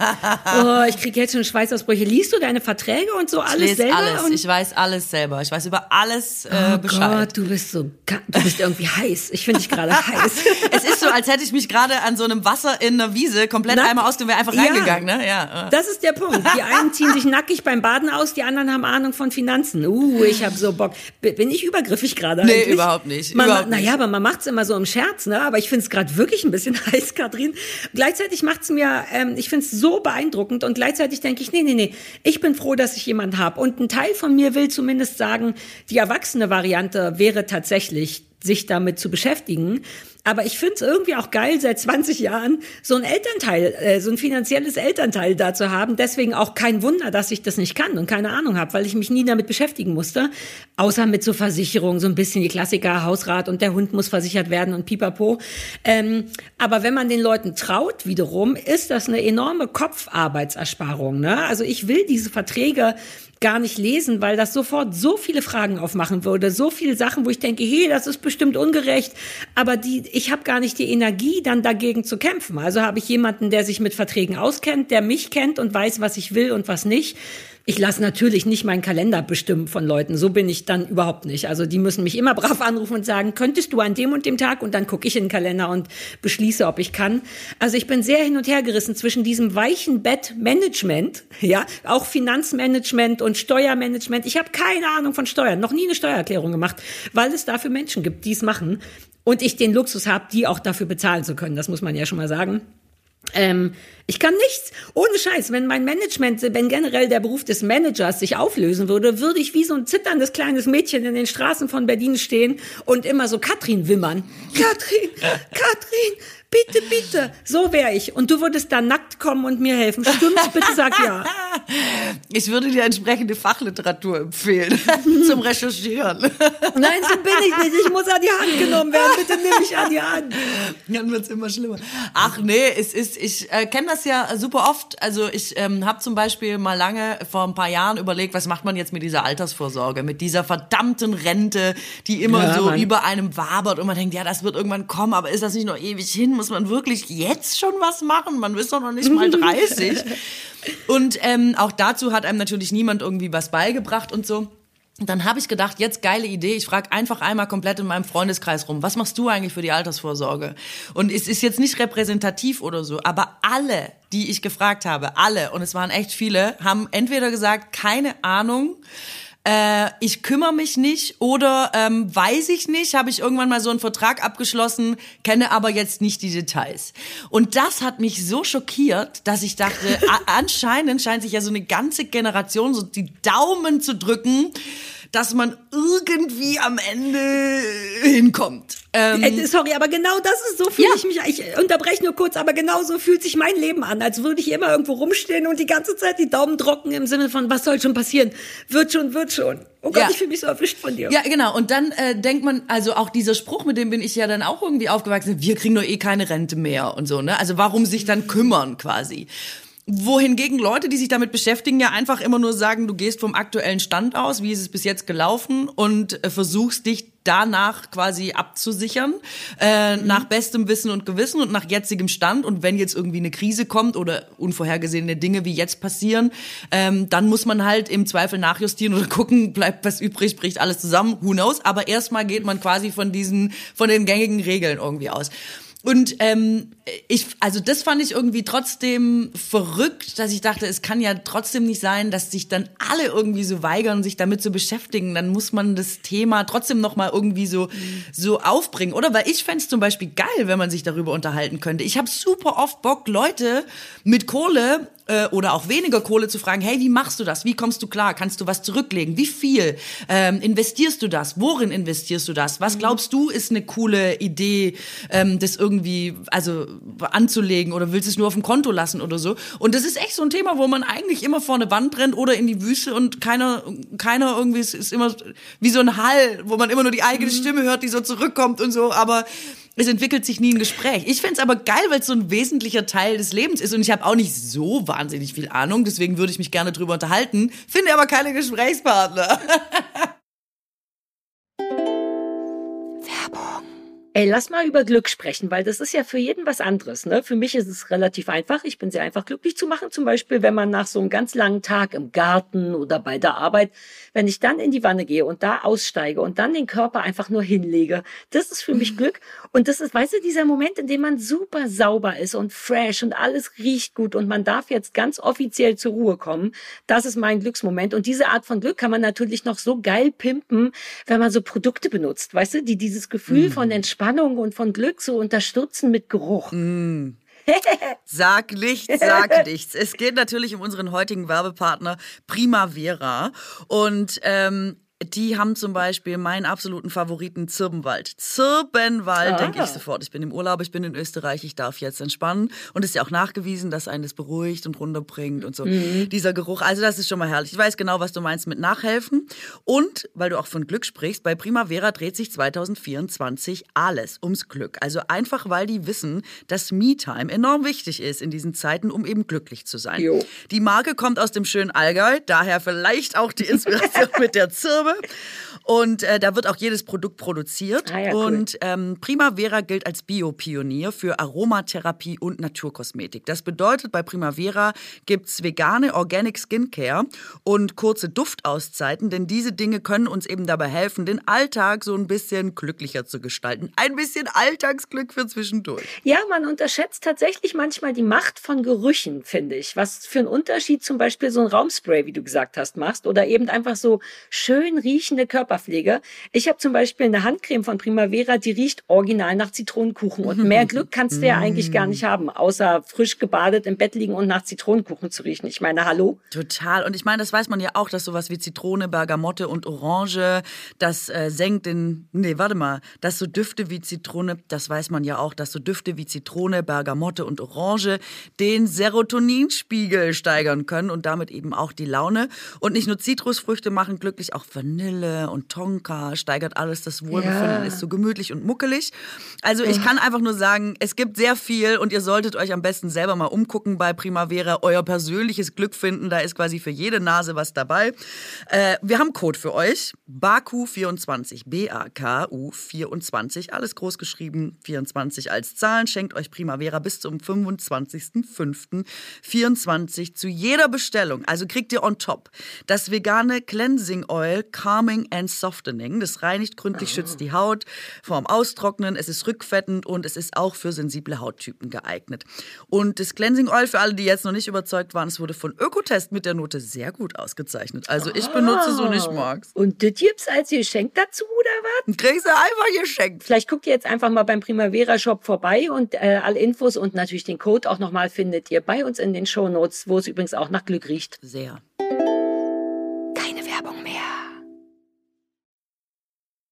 Oh, ich kriege jetzt schon Schweißausbrüche. Liest du deine Verträge und so alles ich lese selber? alles. Und ich weiß alles selber. Ich weiß über alles äh, oh Bescheid. Gott, du bist so, du bist irgendwie heiß. Ich finde dich gerade heiß. Es ist so, als hätte ich mich gerade an so einem Wasser in einer Wiese komplett Na, einmal aus dem wäre einfach ja, reingegangen, ne? Ja. Das ist der Punkt. Die einen ziehen sich nackig beim Baden aus, die anderen haben Ahnung von Finanzen. Uh, ich habe so Bock. Bin ich übergriffig gerade Nee, eigentlich? überhaupt nicht. Man, überhaupt naja, nicht. aber man macht's immer so im Scherz, ne? Aber ich find's gerade wirklich ein bisschen heiß, Katrin. Gleichzeitig macht's mir, ähm, ich find's so beeindruckend und gleichzeitig denke ich, nee, nee, nee, ich bin froh, dass ich jemanden habe. Und ein Teil von mir will zumindest sagen, die erwachsene Variante wäre tatsächlich, sich damit zu beschäftigen. Aber ich finde es irgendwie auch geil, seit zwanzig Jahren so ein Elternteil, äh, so ein finanzielles Elternteil da zu haben. Deswegen auch kein Wunder, dass ich das nicht kann und keine Ahnung habe, weil ich mich nie damit beschäftigen musste. Außer mit so Versicherungen, so ein bisschen die Klassiker, Hausrat und der Hund muss versichert werden und pipapo. Ähm, aber wenn man den Leuten traut, wiederum, ist das eine enorme Kopfarbeitsersparung, ne? Also ich will diese Verträge gar nicht lesen, weil das sofort so viele Fragen aufmachen würde, so viele Sachen, wo ich denke, hey, das ist bestimmt ungerecht, aber die, ich habe gar nicht die Energie, dann dagegen zu kämpfen. Also habe ich jemanden, der sich mit Verträgen auskennt, der mich kennt und weiß, was ich will und was nicht. Ich lasse natürlich nicht meinen Kalender bestimmen von Leuten. So bin ich dann überhaupt nicht. Also die müssen mich immer brav anrufen und sagen, könntest du an dem und dem Tag? Und dann gucke ich in den Kalender und beschließe, ob ich kann. Also ich bin sehr hin und her gerissen zwischen diesem weichen Bettmanagement, ja, auch Finanzmanagement und Steuermanagement. Ich habe keine Ahnung von Steuern, noch nie eine Steuererklärung gemacht, weil es dafür Menschen gibt, die es machen. Und ich den Luxus habe, die auch dafür bezahlen zu können. Das muss man ja schon mal sagen. Ähm, ich kann nichts. Ohne Scheiß. Wenn mein Management, wenn generell der Beruf des Managers sich auflösen würde, würde ich wie so ein zitterndes kleines Mädchen in den Straßen von Berlin stehen und immer so Katrin wimmern. Katrin, Katrin, bitte, bitte. So wäre ich. Und du würdest da nackt kommen und mir helfen. Stimmt's? Bitte sag ja. Ich würde dir entsprechende Fachliteratur empfehlen zum Recherchieren. Nein, so bin ich nicht. Ich muss an die Hand genommen werden. Bitte nimm mich an die Hand. Dann wird's immer schlimmer. Ach nee, es ist, ich äh, kenne das ja super oft. Also ich ähm, habe zum Beispiel mal lange vor ein paar Jahren überlegt, was macht man jetzt mit dieser Altersvorsorge, mit dieser verdammten Rente, die immer ja, so Mann. über einem wabert und man denkt, ja, das wird irgendwann kommen, aber ist das nicht noch ewig hin? Muss man wirklich jetzt schon was machen? Man ist doch noch nicht mal dreißig. Und ähm, auch dazu hat einem natürlich niemand irgendwie was beigebracht und so. Und dann habe ich gedacht, jetzt geile Idee, ich frage einfach einmal komplett in meinem Freundeskreis rum, was machst du eigentlich für die Altersvorsorge? Und es ist jetzt nicht repräsentativ oder so, aber alle, die ich gefragt habe, alle, und es waren echt viele, haben entweder gesagt, keine Ahnung, äh, ich kümmere mich nicht oder ähm, weiß ich nicht, habe ich irgendwann mal so einen Vertrag abgeschlossen, kenne aber jetzt nicht die Details. Und das hat mich so schockiert, dass ich dachte, a- anscheinend scheint sich ja so eine ganze Generation so die Daumen zu drücken, dass man irgendwie am Ende hinkommt. Ähm, äh, sorry, aber genau das ist, so fühle ja. ich mich, ich unterbreche nur kurz, aber genau so fühlt sich mein Leben an, als würde ich immer irgendwo rumstehen und die ganze Zeit die Daumen trocken im Sinne von, was soll schon passieren? Wird schon, wird schon. Oh Gott, ja. ich fühle mich so erwischt von dir. Ja, genau. Und dann äh, denkt man, also auch dieser Spruch, mit dem bin ich ja dann auch irgendwie aufgewachsen, wir kriegen doch eh keine Rente mehr und so, ne? Also warum sich dann kümmern quasi? Wohingegen Leute, die sich damit beschäftigen, ja einfach immer nur sagen, du gehst vom aktuellen Stand aus, wie ist es bis jetzt gelaufen und äh, versuchst dich danach quasi abzusichern, äh, mhm. nach bestem Wissen und Gewissen und nach jetzigem Stand. Und wenn jetzt irgendwie eine Krise kommt oder unvorhergesehene Dinge wie jetzt passieren, ähm, dann muss man halt im Zweifel nachjustieren oder gucken, bleibt was übrig, bricht alles zusammen, who knows. Aber erstmal geht man quasi von diesen, von den gängigen Regeln irgendwie aus. Und ähm, ich, also das fand ich irgendwie trotzdem verrückt, dass ich dachte, es kann ja trotzdem nicht sein, dass sich dann alle irgendwie so weigern, sich damit zu beschäftigen. Dann muss man das Thema trotzdem noch mal irgendwie so mhm. so aufbringen, oder? Weil ich fänd's zum Beispiel geil, wenn man sich darüber unterhalten könnte. Ich habe super oft Bock, Leute mit Kohle äh, oder auch weniger Kohle zu fragen, hey, wie machst du das? Wie kommst du klar? Kannst du was zurücklegen? Wie viel? Ähm, investierst du das? Worin investierst du das? Was glaubst du, ist eine coole Idee, ähm, das irgendwie also anzulegen, oder willst du es nur auf dem Konto lassen oder so? Und das ist echt so ein Thema, wo man eigentlich immer vor eine Wand rennt oder in die Wüste und keiner keiner irgendwie, es ist immer wie so ein Hall, wo man immer nur die eigene Stimme hört, die so zurückkommt und so, aber es entwickelt sich nie ein Gespräch. Ich find's aber geil, weil es so ein wesentlicher Teil des Lebens ist und ich habe auch nicht so wahnsinnig viel Ahnung, deswegen würde ich mich gerne drüber unterhalten, finde aber keine Gesprächspartner. Werbung. Ey, lass mal über Glück sprechen, weil das ist ja für jeden was anderes, ne? Für mich ist es relativ einfach. Ich bin sehr einfach glücklich zu machen. Zum Beispiel, wenn man nach so einem ganz langen Tag im Garten oder bei der Arbeit, wenn ich dann in die Wanne gehe und da aussteige und dann den Körper einfach nur hinlege, das ist für mich Glück. Und das ist, weißt du, dieser Moment, in dem man super sauber ist und fresh und alles riecht gut und man darf jetzt ganz offiziell zur Ruhe kommen. Das ist mein Glücksmoment. Und diese Art von Glück kann man natürlich noch so geil pimpen, wenn man so Produkte benutzt, weißt du, die dieses Gefühl mm. von Entspannung und von Glück so unterstützen mit Geruch. Mm. Sag nichts, sag nichts. Es geht natürlich um unseren heutigen Werbepartner Primavera und ähm, die haben zum Beispiel meinen absoluten Favoriten Zirbenwald. Zirbenwald, denke ich sofort. Ich bin im Urlaub, ich bin in Österreich, ich darf jetzt entspannen. Und es ist ja auch nachgewiesen, dass einen das beruhigt und runterbringt und so. Mhm. Dieser Geruch, also das ist schon mal herrlich. Ich weiß genau, was du meinst mit Nachhelfen. Und, weil du auch von Glück sprichst, bei Primavera dreht sich zwanzig vierundzwanzig alles ums Glück. Also einfach, weil die wissen, dass Me-Time enorm wichtig ist in diesen Zeiten, um eben glücklich zu sein. Jo. Die Marke kommt aus dem schönen Allgäu, daher vielleicht auch die Inspiration mit der Zirbe. Und äh, da wird auch jedes Produkt produziert. Ah, ja, cool. Und ähm, Primavera gilt als Biopionier für Aromatherapie und Naturkosmetik. Das bedeutet, bei Primavera gibt's vegane Organic Skincare und kurze Duftauszeiten, denn diese Dinge können uns eben dabei helfen, den Alltag so ein bisschen glücklicher zu gestalten. Ein bisschen Alltagsglück für zwischendurch. Ja, man unterschätzt tatsächlich manchmal die Macht von Gerüchen, finde ich. Was für einen Unterschied zum Beispiel so ein Raumspray, wie du gesagt hast, machst. Oder eben einfach so schön riechende Körperpflege. Ich habe zum Beispiel eine Handcreme von Primavera, die riecht original nach Zitronenkuchen. Und mehr Glück kannst du ja eigentlich gar nicht haben, außer frisch gebadet im Bett liegen und nach Zitronenkuchen zu riechen. Ich meine, hallo? Total. Und ich meine, das weiß man ja auch, dass sowas wie Zitrone, Bergamotte und Orange, das äh, senkt den, nee, warte mal, dass so Düfte wie Zitrone, das weiß man ja auch, dass so Düfte wie Zitrone, Bergamotte und Orange den Serotoninspiegel steigern können und damit eben auch die Laune. Und nicht nur Zitrusfrüchte machen glücklich, auch Vanille und Tonka steigert alles das Wohlbefinden, ja. Ist so gemütlich und muckelig. Also ich kann einfach nur sagen, es gibt sehr viel und ihr solltet euch am besten selber mal umgucken bei Primavera, euer persönliches Glück finden, da ist quasi für jede Nase was dabei. Äh, wir haben einen Code für euch, B A K U vierundzwanzig, B A K U vierundzwanzig, alles groß geschrieben, vierundzwanzig als Zahlen, schenkt euch Primavera bis zum fünfundzwanzigsten fünften vierundzwanzig zu jeder Bestellung, also kriegt ihr on top das vegane Cleansing Oil Calming and Softening. Das reinigt gründlich, oh. schützt die Haut vorm Austrocknen, es ist rückfettend und es ist auch für sensible Hauttypen geeignet. Und das Cleansing Oil, für alle, die jetzt noch nicht überzeugt waren, es wurde von Ökotest mit der Note sehr gut ausgezeichnet. Also ich benutze es und ich mag's. Und das gibt's als Geschenk dazu, oder was? Kriegst du einfach geschenkt. Vielleicht guckt ihr jetzt einfach mal beim Primavera Shop vorbei und äh, alle Infos und natürlich den Code auch nochmal findet ihr bei uns in den Shownotes, wo es übrigens auch nach Glück riecht. Sehr. Keine Werbung mehr.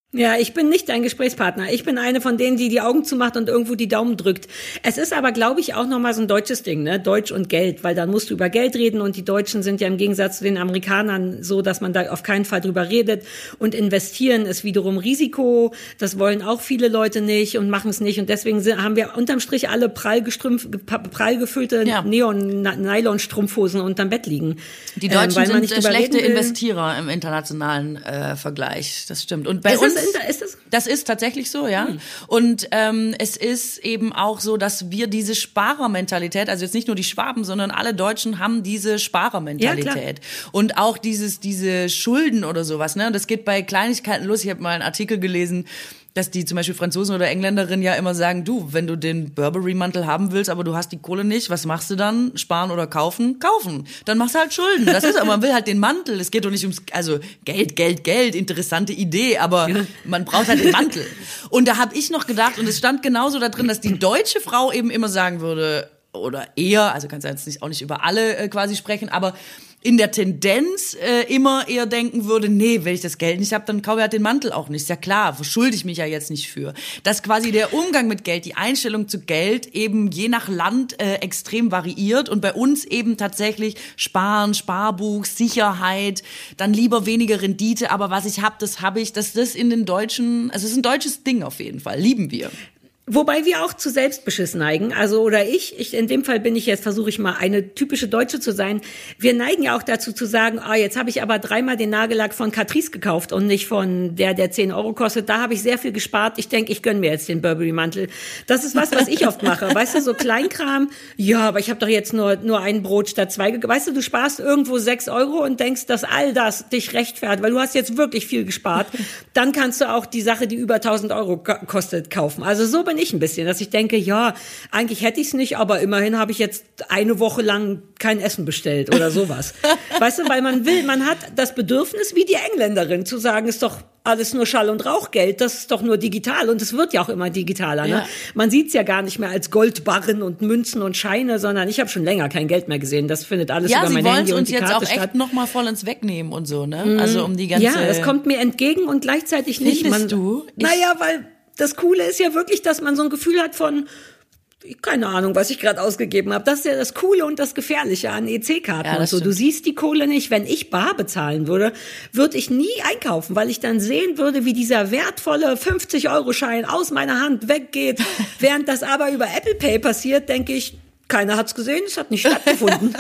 Ja, ich bin nicht dein Gesprächspartner. Ich bin eine von denen, die die Augen zumacht und irgendwo die Daumen drückt. Es ist aber, glaube ich, auch nochmal so ein deutsches Ding, ne? Deutsch und Geld, weil dann musst du über Geld reden und die Deutschen sind ja im Gegensatz zu den Amerikanern so, dass man da auf keinen Fall drüber redet. Und investieren ist wiederum Risiko. Das wollen auch viele Leute nicht und machen es nicht. Und deswegen sind, haben wir unterm Strich alle prall, prall gefüllte ja. Neon-Nylon-Strumpfhosen unterm Bett liegen. Die Deutschen ähm, sind schlechte Investierer im internationalen äh, Vergleich. Das stimmt. Und bei ist uns Ist das? Das ist tatsächlich so, ja. Hm. Und ähm, es ist eben auch so, dass wir diese Sparermentalität, also jetzt nicht nur die Schwaben, sondern alle Deutschen haben diese Sparermentalität. Ja, und auch dieses diese Schulden oder sowas. Ne, das geht bei Kleinigkeiten los. Ich habe mal einen Artikel gelesen, dass die zum Beispiel Franzosen oder Engländerinnen ja immer sagen, du, wenn du den Burberry-Mantel haben willst, aber du hast die Kohle nicht, was machst du dann? Sparen oder kaufen? Kaufen. Dann machst du halt Schulden. Das ist, aber man will halt den Mantel. Es geht doch nicht ums, also Geld, Geld, Geld, interessante Idee, aber ja. man braucht halt den Mantel. Und da habe ich noch gedacht, und es stand genauso da drin, dass die deutsche Frau eben immer sagen würde, oder eher, also kannst du jetzt nicht, auch nicht über alle äh, quasi sprechen, aber in der Tendenz äh, immer eher denken würde, nee, wenn ich das Geld nicht habe, dann kaufe ich halt den Mantel auch nicht. Ist ja klar, verschulde ich mich ja jetzt nicht für. Dass quasi der Umgang mit Geld, die Einstellung zu Geld eben je nach Land äh, extrem variiert und bei uns eben tatsächlich Sparen, Sparbuch, Sicherheit, dann lieber weniger Rendite, aber was ich habe, das habe ich, dass das in den Deutschen, also es ist ein deutsches Ding auf jeden Fall, lieben wir. Wobei wir auch zu Selbstbeschiss neigen, also oder ich, ich in dem Fall bin ich jetzt, versuche ich mal eine typische Deutsche zu sein. Wir neigen ja auch dazu zu sagen, ah, jetzt habe ich aber dreimal den Nagellack von Catrice gekauft und nicht von der, der zehn Euro kostet. Da habe ich sehr viel gespart. Ich denke, ich gönne mir jetzt den Burberry-Mantel. Das ist was, was ich oft mache. Weißt du, so Kleinkram, ja, aber ich habe doch jetzt nur nur ein Brot statt zwei. Weißt du, du sparst irgendwo sechs Euro und denkst, dass all das dich rechtfertigt, weil du hast jetzt wirklich viel gespart. Dann kannst du auch die Sache, die über tausend Euro kostet, kaufen. Also so bin ich ein bisschen, dass ich denke, ja, eigentlich hätte ich es nicht, aber immerhin habe ich jetzt eine Woche lang kein Essen bestellt oder sowas. Weißt du, weil man will, man hat das Bedürfnis, wie die Engländerin, zu sagen, ist doch alles nur Schall- und Rauchgeld, das ist doch nur digital und es wird ja auch immer digitaler. Ne? Ja. Man sieht es ja gar nicht mehr als Goldbarren und Münzen und Scheine, sondern ich habe schon länger kein Geld mehr gesehen. Das findet alles ja, über mein Handy und die Karte statt. Ja, sie wollen es uns jetzt auch echt noch mal voll ins Wegnehmen und so, ne? Also um die ganze... Ja, das kommt mir entgegen und gleichzeitig nicht. Findest man, du? Ich naja, weil das Coole ist ja wirklich, dass man so ein Gefühl hat von, keine Ahnung, was ich gerade ausgegeben habe. Das ist ja das Coole und das Gefährliche an E C-Karten ja, und so. Stimmt. Du siehst die Kohle nicht. Wenn ich bar bezahlen würde, würde ich nie einkaufen, weil ich dann sehen würde, wie dieser wertvolle fünfzig-Euro-Schein aus meiner Hand weggeht. Während das aber über Apple Pay passiert, denke ich, keiner hat's gesehen, es hat nicht stattgefunden.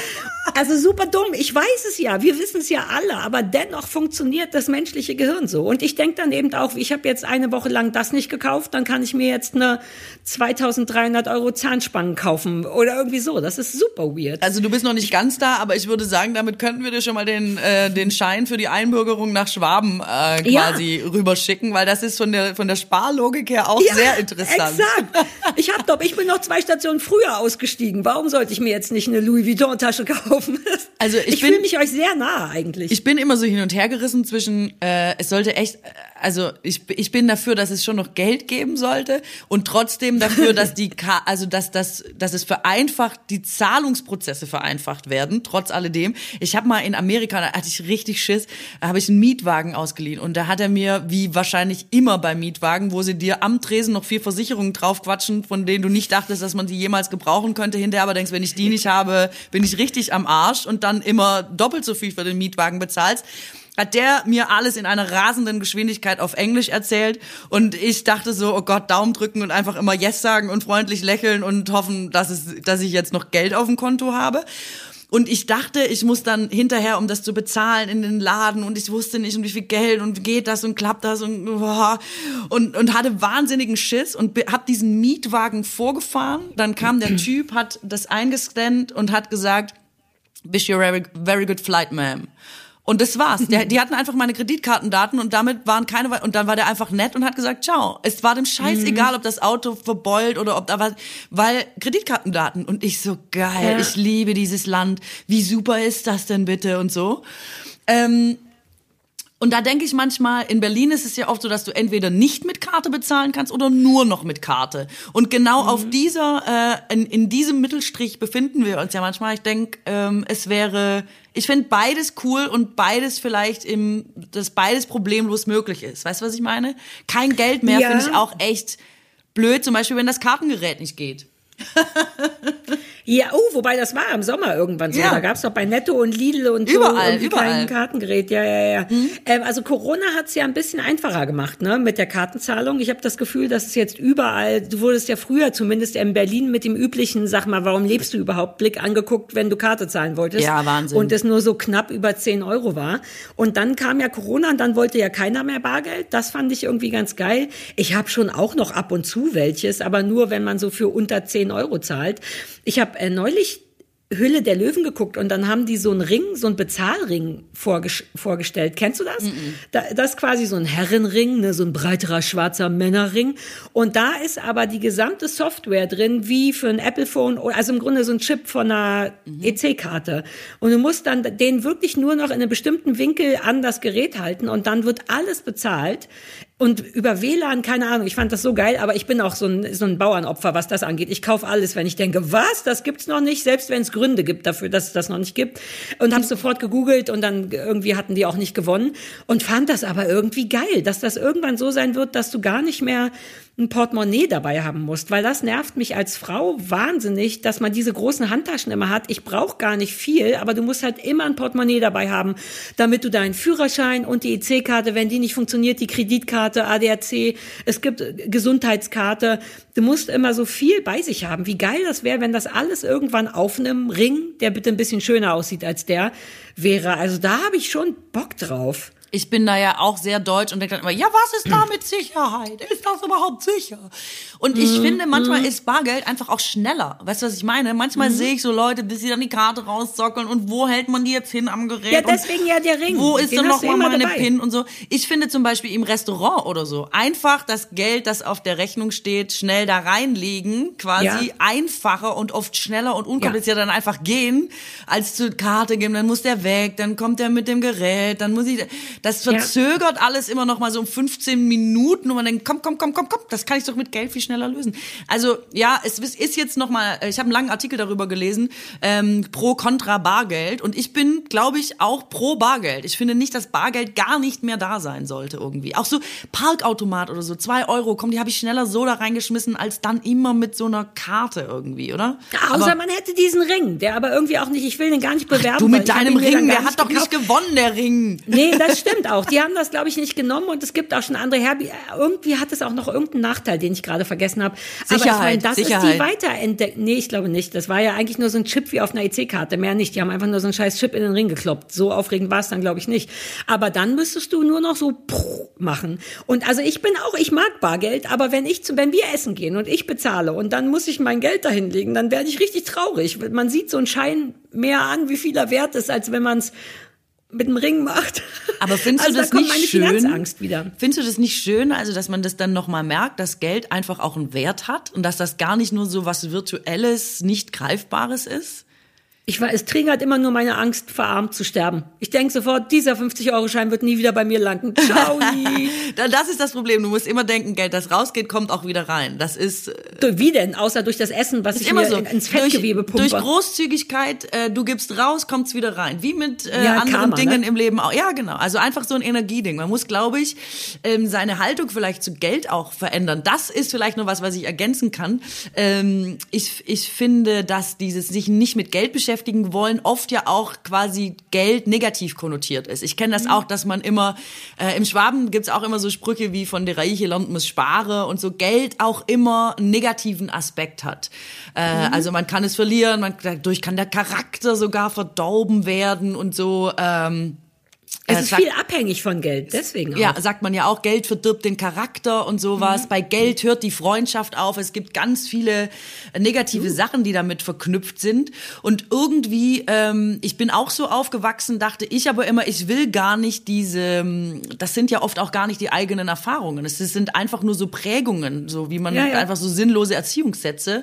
Also super dumm, ich weiß es ja, wir wissen es ja alle, aber dennoch funktioniert das menschliche Gehirn so. Und ich denke dann eben auch, ich habe jetzt eine Woche lang das nicht gekauft, dann kann ich mir jetzt eine zweitausenddreihundert Euro Zahnspangen kaufen oder irgendwie so. Das ist super weird. Also du bist noch nicht ganz da, aber ich würde sagen, damit könnten wir dir schon mal den äh, den Schein für die Einbürgerung nach Schwaben äh, quasi ja. rüberschicken, weil das ist von der von der Sparlogik her auch ja, sehr interessant. Exakt. Ich hab doch, ich bin noch zwei Stationen früher ausgestiegen. Warum sollte ich mir jetzt nicht eine Louis Vuitton Tasche kaufen? Also ich, ich fühle mich euch sehr nah eigentlich. Ich bin immer so hin und her gerissen zwischen, äh, es sollte echt, also ich, ich bin dafür, dass es schon noch Geld geben sollte und trotzdem dafür, dass die, also dass dass dass es vereinfacht, die Zahlungsprozesse vereinfacht werden, trotz alledem. Ich habe mal in Amerika, da hatte ich richtig Schiss, da habe ich einen Mietwagen ausgeliehen und da hat er mir, wie wahrscheinlich immer bei Mietwagen, wo sie dir am Tresen noch vier Versicherungen draufquatschen, von denen du nicht dachtest, dass man sie jemals gebrauchen könnte, hinterher aber denkst, wenn ich die nicht habe, bin ich richtig am Arsch und dann immer doppelt so viel für den Mietwagen bezahlst, hat der mir alles in einer rasenden Geschwindigkeit auf Englisch erzählt und ich dachte so, oh Gott, Daumen drücken und einfach immer Yes sagen und freundlich lächeln und hoffen, dass es, dass ich jetzt noch Geld auf dem Konto habe. Und ich dachte, ich muss dann hinterher, um das zu bezahlen, in den Laden und ich wusste nicht, um wie viel Geld und geht das und klappt das und und, und hatte wahnsinnigen Schiss und hab diesen Mietwagen vorgefahren. Dann kam der Typ, hat das eingescannt und hat gesagt, wish you a very, very good flight, ma'am. Und das war's. Der, die hatten einfach meine Kreditkartendaten und damit waren keine, und dann war der einfach nett und hat gesagt, ciao. Es war dem Scheiß mhm. egal, ob das Auto verbeult oder ob da was, weil Kreditkartendaten. Und ich so, geil, ja. Ich liebe dieses Land. Wie super ist das denn bitte und so. Ähm, Und da denke ich manchmal, in Berlin ist es ja oft so, dass du entweder nicht mit Karte bezahlen kannst oder nur noch mit Karte. Und genau mhm. auf dieser, äh, in, in diesem Mittelstrich befinden wir uns ja manchmal. Ich denke, ähm, es wäre, ich finde beides cool und beides vielleicht im, dass beides problemlos möglich ist. Weißt du, was ich meine? Kein Geld mehr ja. finde ich auch echt blöd, zum Beispiel, wenn das Kartengerät nicht geht. Ja, oh, wobei das war im Sommer irgendwann so. Ja. Da gab's doch bei Netto und Lidl und so überall, überall. Kein Kartengerät. Ja, ja, ja. Mhm. Ähm, also Corona hat's ja ein bisschen einfacher gemacht, ne, mit der Kartenzahlung. Ich habe das Gefühl, dass es jetzt überall, du wurdest ja früher zumindest in Berlin mit dem üblichen, sag mal, warum lebst du überhaupt, Blick angeguckt, wenn du Karte zahlen wolltest. Ja, Wahnsinn. Und es nur so knapp über zehn Euro war. Und dann kam ja Corona und dann wollte ja keiner mehr Bargeld. Das fand ich irgendwie ganz geil. Ich habe schon auch noch ab und zu welches, aber nur, wenn man so für unter zehn Euro zahlt. Ich habe äh, neulich Hülle der Löwen geguckt und dann haben die so einen Ring, so einen Bezahlring vorges- vorgestellt. Kennst du das? Mm-mm. Da, das ist quasi so ein Herrenring, ne, so ein breiterer schwarzer Männerring. Und da ist aber die gesamte Software drin, wie für ein Apple-Phone, also im Grunde so ein Chip von einer mhm. E C-Karte. Und du musst dann den wirklich nur noch in einem bestimmten Winkel an das Gerät halten und dann wird alles bezahlt. Und über W L A N, keine Ahnung, ich fand das so geil, aber ich bin auch so ein, so ein Bauernopfer, was das angeht. Ich kaufe alles, wenn ich denke, was, das gibt's noch nicht, selbst wenn es Gründe gibt dafür, dass es das noch nicht gibt. Und habe sofort gegoogelt und dann irgendwie hatten die auch nicht gewonnen und fand das aber irgendwie geil, dass das irgendwann so sein wird, dass du gar nicht mehr ein Portemonnaie dabei haben musst, weil das nervt mich als Frau wahnsinnig, dass man diese großen Handtaschen immer hat. Ich brauche gar nicht viel, aber du musst halt immer ein Portemonnaie dabei haben, damit du deinen Führerschein und die E C-Karte, wenn die nicht funktioniert, die Kreditkarte, A D A C, es gibt Gesundheitskarte, du musst immer so viel bei sich haben. Wie geil das wäre, wenn das alles irgendwann auf einem Ring, der bitte ein bisschen schöner aussieht als der, wäre. Also da habe ich schon Bock drauf. Ich bin da ja auch sehr deutsch und denke dann immer, ja, was ist da mit Sicherheit? Ist das überhaupt sicher? Und ich mm, finde, manchmal mm. ist Bargeld einfach auch schneller. Weißt du, was ich meine? Manchmal mm. sehe ich so Leute, bis sie dann die Karte rauszockeln und wo hält man die jetzt hin am Gerät? Ja, deswegen ja der Ring. Wo ist Den dann noch mal meine dabei. PIN und so? Ich finde zum Beispiel im Restaurant oder so, einfach das Geld, das auf der Rechnung steht, schnell da reinlegen, quasi ja. einfacher und oft schneller und unkomplizierter ja. dann einfach gehen, als zur Karte geben. Dann muss der weg, dann kommt der mit dem Gerät, dann muss ich... Das verzögert ja. alles immer noch mal so um fünfzehn Minuten und man denkt, komm, komm, komm, komm, komm, das kann ich doch mit Geld viel schneller lösen. Also ja, es ist jetzt noch mal, ich habe einen langen Artikel darüber gelesen, ähm, pro, contra Bargeld und ich bin, glaube ich, auch pro Bargeld. Ich finde nicht, dass Bargeld gar nicht mehr da sein sollte irgendwie. Auch so Parkautomat oder so, zwei Euro, komm, die habe ich schneller so da reingeschmissen, als dann immer mit so einer Karte irgendwie, oder? Ja, außer aber, man hätte diesen Ring, der aber irgendwie auch nicht, ich will den gar nicht bewerben. Ach, du mit deinem Ring, der hat doch nicht gewonnen, der Ring. Nee, das stimmt auch. Die haben das, glaube ich, nicht genommen und es gibt auch schon andere Herbi. Irgendwie hat es auch noch irgendeinen Nachteil, den ich gerade vergessen habe. Sicherheit, aber ich meine, das Sicherheit. ist die Weiterentdeckung. Nee, ich glaube nicht. Das war ja eigentlich nur so ein Chip wie auf einer E C-Karte, mehr nicht. Die haben einfach nur so einen scheiß Chip in den Ring gekloppt. So aufregend war es dann, glaube ich, nicht. Aber dann müsstest du nur noch so machen. Und also ich bin auch, ich mag Bargeld, aber wenn ich zu, wenn wir essen gehen und ich bezahle und dann muss ich mein Geld dahin legen, dann werde ich richtig traurig. Man sieht so einen Schein mehr an, wie viel er wert ist, als wenn man es mit dem Ring macht. Aber findest also du das da kommt nicht meine schön? Finanzangst wieder. Findest du das nicht schön, also dass man das dann nochmal merkt, dass Geld einfach auch einen Wert hat und dass das gar nicht nur so was Virtuelles, nicht Greifbares ist? Ich war, es triggert immer nur meine Angst, verarmt zu sterben. Ich denke sofort, dieser fünfzig-Euro-Schein wird nie wieder bei mir landen. Ciao. Das ist das Problem. Du musst immer denken, Geld, das rausgeht, kommt auch wieder rein. Das ist... Wie denn? Außer durch das Essen, was ich mir so. ins Fettgewebe durch, pumpe. Durch Großzügigkeit, äh, du gibst raus, kommt's wieder rein. Wie mit äh, ja, anderen Karma, Dingen ne? im Leben auch. Ja, genau. Also einfach so ein Energieding. Man muss, glaube ich, ähm, seine Haltung vielleicht zu Geld auch verändern. Das ist vielleicht nur was, was ich ergänzen kann. Ähm, ich, ich finde, dass dieses sich nicht mit Geld beschäftigen wollen, oft ja auch quasi Geld negativ konnotiert ist. Ich kenne das mhm. auch, dass man immer, äh, im Schwaben gibt's auch immer so Sprüche wie von der Reiche lernt muss spare und so Geld auch immer einen negativen Aspekt hat. Äh, mhm. Also man kann es verlieren, man, dadurch kann der Charakter sogar verdorben werden und so. Ähm, Es ist sagt, viel abhängig von Geld, deswegen auch. Ja, sagt man ja auch, Geld verdirbt den Charakter und sowas. Mhm. Bei Geld hört die Freundschaft auf. Es gibt ganz viele negative mhm. Sachen, die damit verknüpft sind. Und irgendwie, ähm, ich bin auch so aufgewachsen, dachte ich aber immer, ich will gar nicht diese, das sind ja oft auch gar nicht die eigenen Erfahrungen. Es sind einfach nur so Prägungen, so wie man ja, ja. einfach so sinnlose Erziehungssätze.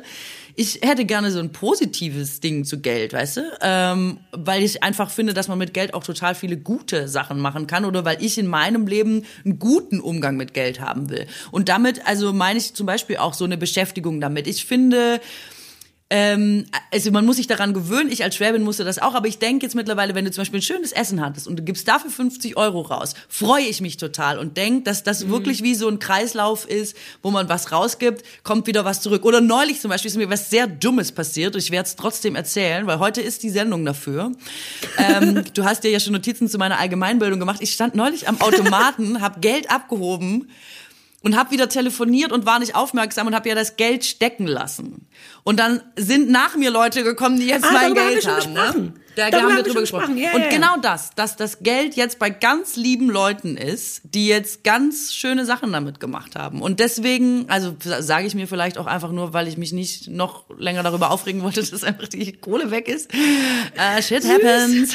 ich hätte gerne so ein positives Ding zu Geld, weißt du? Ähm, weil ich einfach finde, dass man mit Geld auch total viele gute Sachen machen kann oder weil ich in meinem Leben einen guten Umgang mit Geld haben will. Und damit, also meine ich zum Beispiel auch so eine Beschäftigung damit. Ich finde, Ähm, also man muss sich daran gewöhnen, ich als Schwäbin musste das auch, aber ich denke jetzt mittlerweile, wenn du zum Beispiel ein schönes Essen hattest und du gibst dafür fünfzig Euro raus, freue ich mich total und denke, dass das mhm. wirklich wie so ein Kreislauf ist, wo man was rausgibt, kommt wieder was zurück. Oder neulich zum Beispiel ist mir was sehr Dummes passiert, ich werde es trotzdem erzählen, weil heute ist die Sendung dafür. ähm, du hast dir ja schon Notizen zu meiner Allgemeinbildung gemacht. Ich stand neulich am Automaten, habe Geld abgehoben und habe wieder telefoniert und war nicht aufmerksam und habe ja das Geld stecken lassen. Und dann sind nach mir Leute gekommen, die jetzt ah, mein Geld Geld haben. Ne? Da darüber haben wir drüber gesprochen. Ja, und ja. genau das, dass das Geld jetzt bei ganz lieben Leuten ist, die jetzt ganz schöne Sachen damit gemacht haben. Und deswegen, also sage ich mir vielleicht auch einfach nur, weil ich mich nicht noch länger darüber aufregen wollte, dass einfach die Kohle weg ist. Uh, shit happens.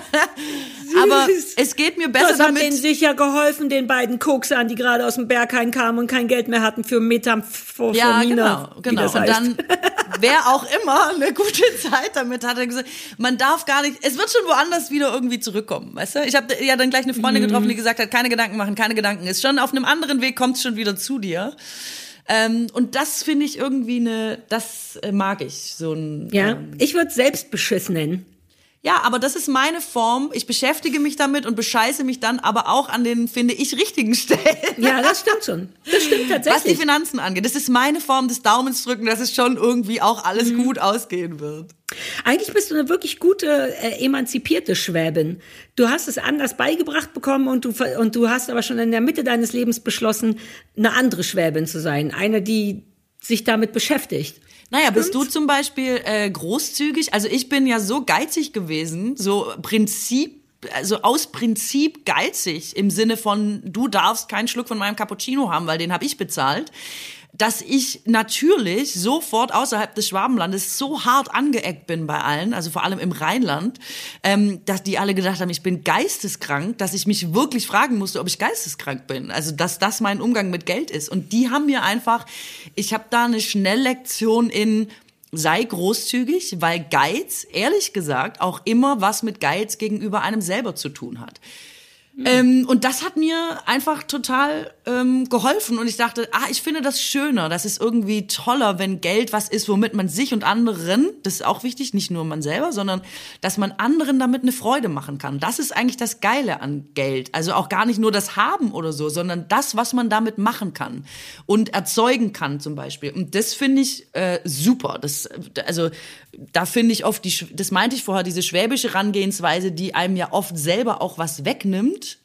Aber es geht mir besser das hat damit. denen sicher geholfen, den beiden Koksern, die gerade aus dem Berghain kamen und kein Geld mehr hatten für Methamphetamine. Ja, genau, genau. Das heißt. Und dann, wer auch immer eine gute Zeit damit hat, er gesagt, man darf gar nicht, es wird schon woanders wieder irgendwie zurückkommen, weißt du? Ich habe ja dann gleich eine Freundin getroffen, die gesagt hat, keine Gedanken machen, keine Gedanken. Ist schon auf einem anderen Weg, kommt es schon wieder zu dir. Ähm, und das finde ich irgendwie eine, das äh, mag ich. So ein, ja, ähm, ich würde Selbstbeschiss nennen. Ja, aber das ist meine Form. Ich beschäftige mich damit und bescheiße mich dann aber auch an den, finde ich, richtigen Stellen. Ja, das stimmt schon. Das stimmt tatsächlich. Was die Finanzen angeht. Das ist meine Form des Daumensdrücken, dass es schon irgendwie auch alles mhm. gut ausgehen wird. Eigentlich bist du eine wirklich gute, äh, emanzipierte Schwäbin. Du hast es anders beigebracht bekommen und du, und du hast aber schon in der Mitte deines Lebens beschlossen, eine andere Schwäbin zu sein. Eine, die sich damit beschäftigt. Naja, bist du zum Beispiel äh, großzügig? Also ich bin ja so geizig gewesen, so Prinzip, also aus Prinzip geizig im Sinne von, du darfst keinen Schluck von meinem Cappuccino haben, weil den habe ich bezahlt, dass ich natürlich sofort außerhalb des Schwabenlandes so hart angeeckt bin bei allen, also vor allem im Rheinland, ähm, dass die alle gedacht haben, ich bin geisteskrank, dass ich mich wirklich fragen musste, ob ich geisteskrank bin. Also dass das mein Umgang mit Geld ist. Und die haben mir einfach, ich habe da eine Schnelllektion in, sei großzügig, weil Geiz, ehrlich gesagt, auch immer was mit Geiz gegenüber einem selber zu tun hat. Mhm. Ähm, und das hat mir einfach total ähm, geholfen und ich dachte, ah, ich finde das schöner, das ist irgendwie toller, wenn Geld was ist, womit man sich und anderen, das ist auch wichtig, nicht nur man selber, sondern dass man anderen damit eine Freude machen kann. Das ist eigentlich das Geile an Geld, also auch gar nicht nur das Haben oder so, sondern das, was man damit machen kann und erzeugen kann zum Beispiel. Und das finde ich äh, super. Das, also da finde ich oft, die, das meinte ich vorher, diese schwäbische Herangehensweise, die einem ja oft selber auch was wegnimmt,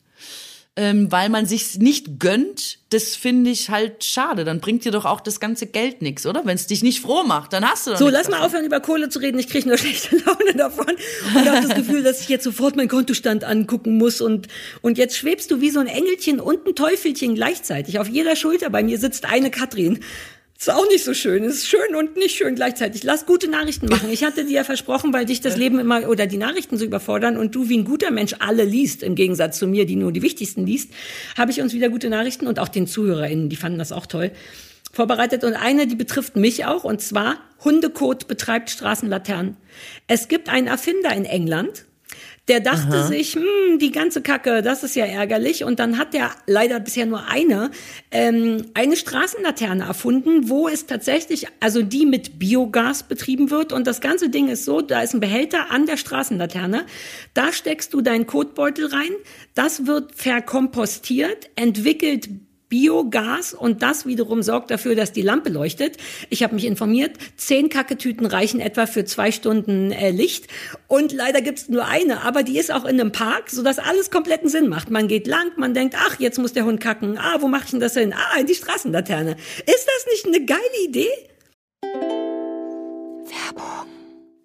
ähm, weil man sich's nicht gönnt, das finde ich halt schade. Dann bringt dir doch auch das ganze Geld nichts, oder? Wenn es dich nicht froh macht, dann hast du doch So, nichts lass mal davon. aufhören, über Kohle zu reden. Ich kriege nur schlechte Laune davon und habe das Gefühl, dass ich jetzt sofort meinen Kontostand angucken muss. Und, und jetzt schwebst du wie so ein Engelchen und ein Teufelchen gleichzeitig. Auf jeder Schulter bei mir sitzt eine Katrin. Ist auch nicht so schön. Ist schön und nicht schön gleichzeitig. Lass gute Nachrichten machen. Ich hatte dir ja versprochen, weil dich das Leben immer oder die Nachrichten so überfordern und du wie ein guter Mensch alle liest, im Gegensatz zu mir, die nur die wichtigsten liest, habe ich uns wieder gute Nachrichten und auch den ZuhörerInnen, die fanden das auch toll, vorbereitet. Und eine, die betrifft mich auch, und zwar Hundekot betreibt Straßenlaternen. Es gibt einen Erfinder in England, der dachte Aha. sich, hm, die ganze Kacke, das ist ja ärgerlich. Und dann hat der leider bisher nur eine, ähm, eine Straßenlaterne erfunden, wo es tatsächlich, also die mit Biogas betrieben wird. Und das ganze Ding ist so, da ist ein Behälter an der Straßenlaterne. Da steckst du deinen Kotbeutel rein. Das wird verkompostiert, entwickelt Biogas und das wiederum sorgt dafür, dass die Lampe leuchtet. Ich habe mich informiert, zehn Kacketüten reichen etwa für zwei Stunden äh, Licht und leider gibt's nur eine, aber die ist auch in einem Park, sodass alles kompletten Sinn macht. Man geht lang, man denkt, ach, jetzt muss der Hund kacken. Ah, wo mache ich denn das hin? Ah, in die Straßenlaterne. Ist das nicht eine geile Idee? Werbung.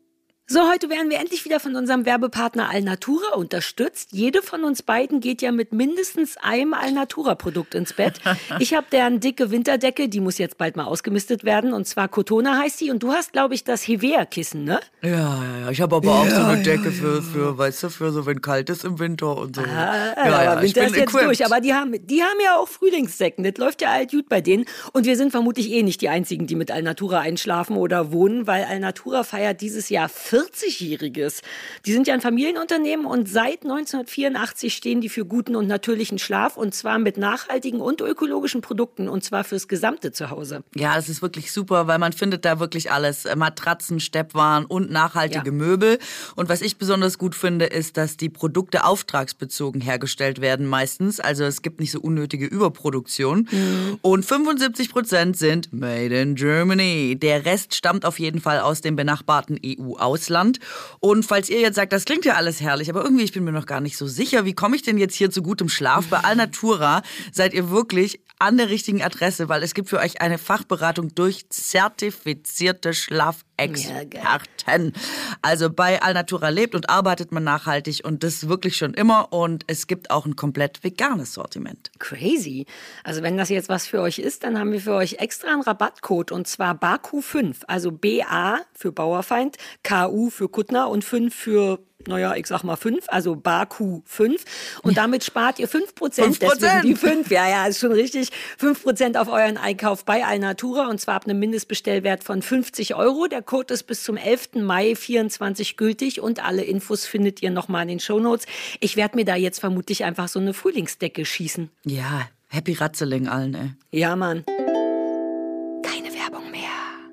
So, heute werden wir endlich wieder von unserem Werbepartner Alnatura unterstützt. Jede von uns beiden geht ja mit mindestens einem Alnatura-Produkt ins Bett. Ich habe deren dicke Winterdecke, die muss jetzt bald mal ausgemistet werden. Und zwar Cotona heißt die. Und du hast, glaube ich, das Hevea-Kissen, ne? Ja, ja, ja. Ich habe aber auch ja, so eine Decke ja. für, für, weißt du, für so, wenn kalt ist im Winter und so. Ah, ja, ja, aber Winter ist jetzt equipped. durch. Aber die haben, die haben ja auch Frühlingsdecken. Das läuft ja alt gut bei denen. Und wir sind vermutlich eh nicht die Einzigen, die mit Alnatura einschlafen oder wohnen, weil Alnatura feiert dieses Jahr vierzigjähriges. Die sind ja ein Familienunternehmen und seit neunzehnhundertvierundachtzig stehen die für guten und natürlichen Schlaf und zwar mit nachhaltigen und ökologischen Produkten und zwar fürs gesamte Zuhause. Ja, das ist wirklich super, weil man findet da wirklich alles. Matratzen, Steppwaren und nachhaltige ja. Möbel. Und was ich besonders gut finde, ist, dass die Produkte auftragsbezogen hergestellt werden meistens. Also es gibt nicht so unnötige Überproduktion. Mhm. Und fünfundsiebzig Prozent sind made in Germany. Der Rest stammt auf jeden Fall aus dem benachbarten E U-Ausland. Und falls ihr jetzt sagt, das klingt ja alles herrlich, aber irgendwie, ich bin mir noch gar nicht so sicher, wie komme ich denn jetzt hier zu gutem Schlaf? Bei Alnatura seid ihr wirklich an der richtigen Adresse, weil es gibt für euch eine Fachberatung durch zertifizierte Schlafexperten. Ja, also bei Alnatura lebt und arbeitet man nachhaltig und das wirklich schon immer und es gibt auch ein komplett veganes Sortiment. Crazy. Also wenn das jetzt was für euch ist, dann haben wir für euch extra einen Rabattcode und zwar B A Q fünf, also B A für Bauerfeind, K U für Kuttner und fünf für naja, ich sag mal fünf, also B A Q fünf. Und damit spart ihr fünf Prozent. fünf Prozent? Deswegen die fünf. Ja, ja, ist schon richtig. fünf Prozent auf euren Einkauf bei Alnatura und zwar ab einem Mindestbestellwert von fünfzig Euro. Der Code ist bis zum elften Mai vierundzwanzig gültig und alle Infos findet ihr nochmal in den Shownotes. Ich werde mir da jetzt vermutlich einfach so eine Frühlingsdecke schießen. Ja, happy Ratzeling allen, ey. Ja, Mann. Keine Werbung mehr.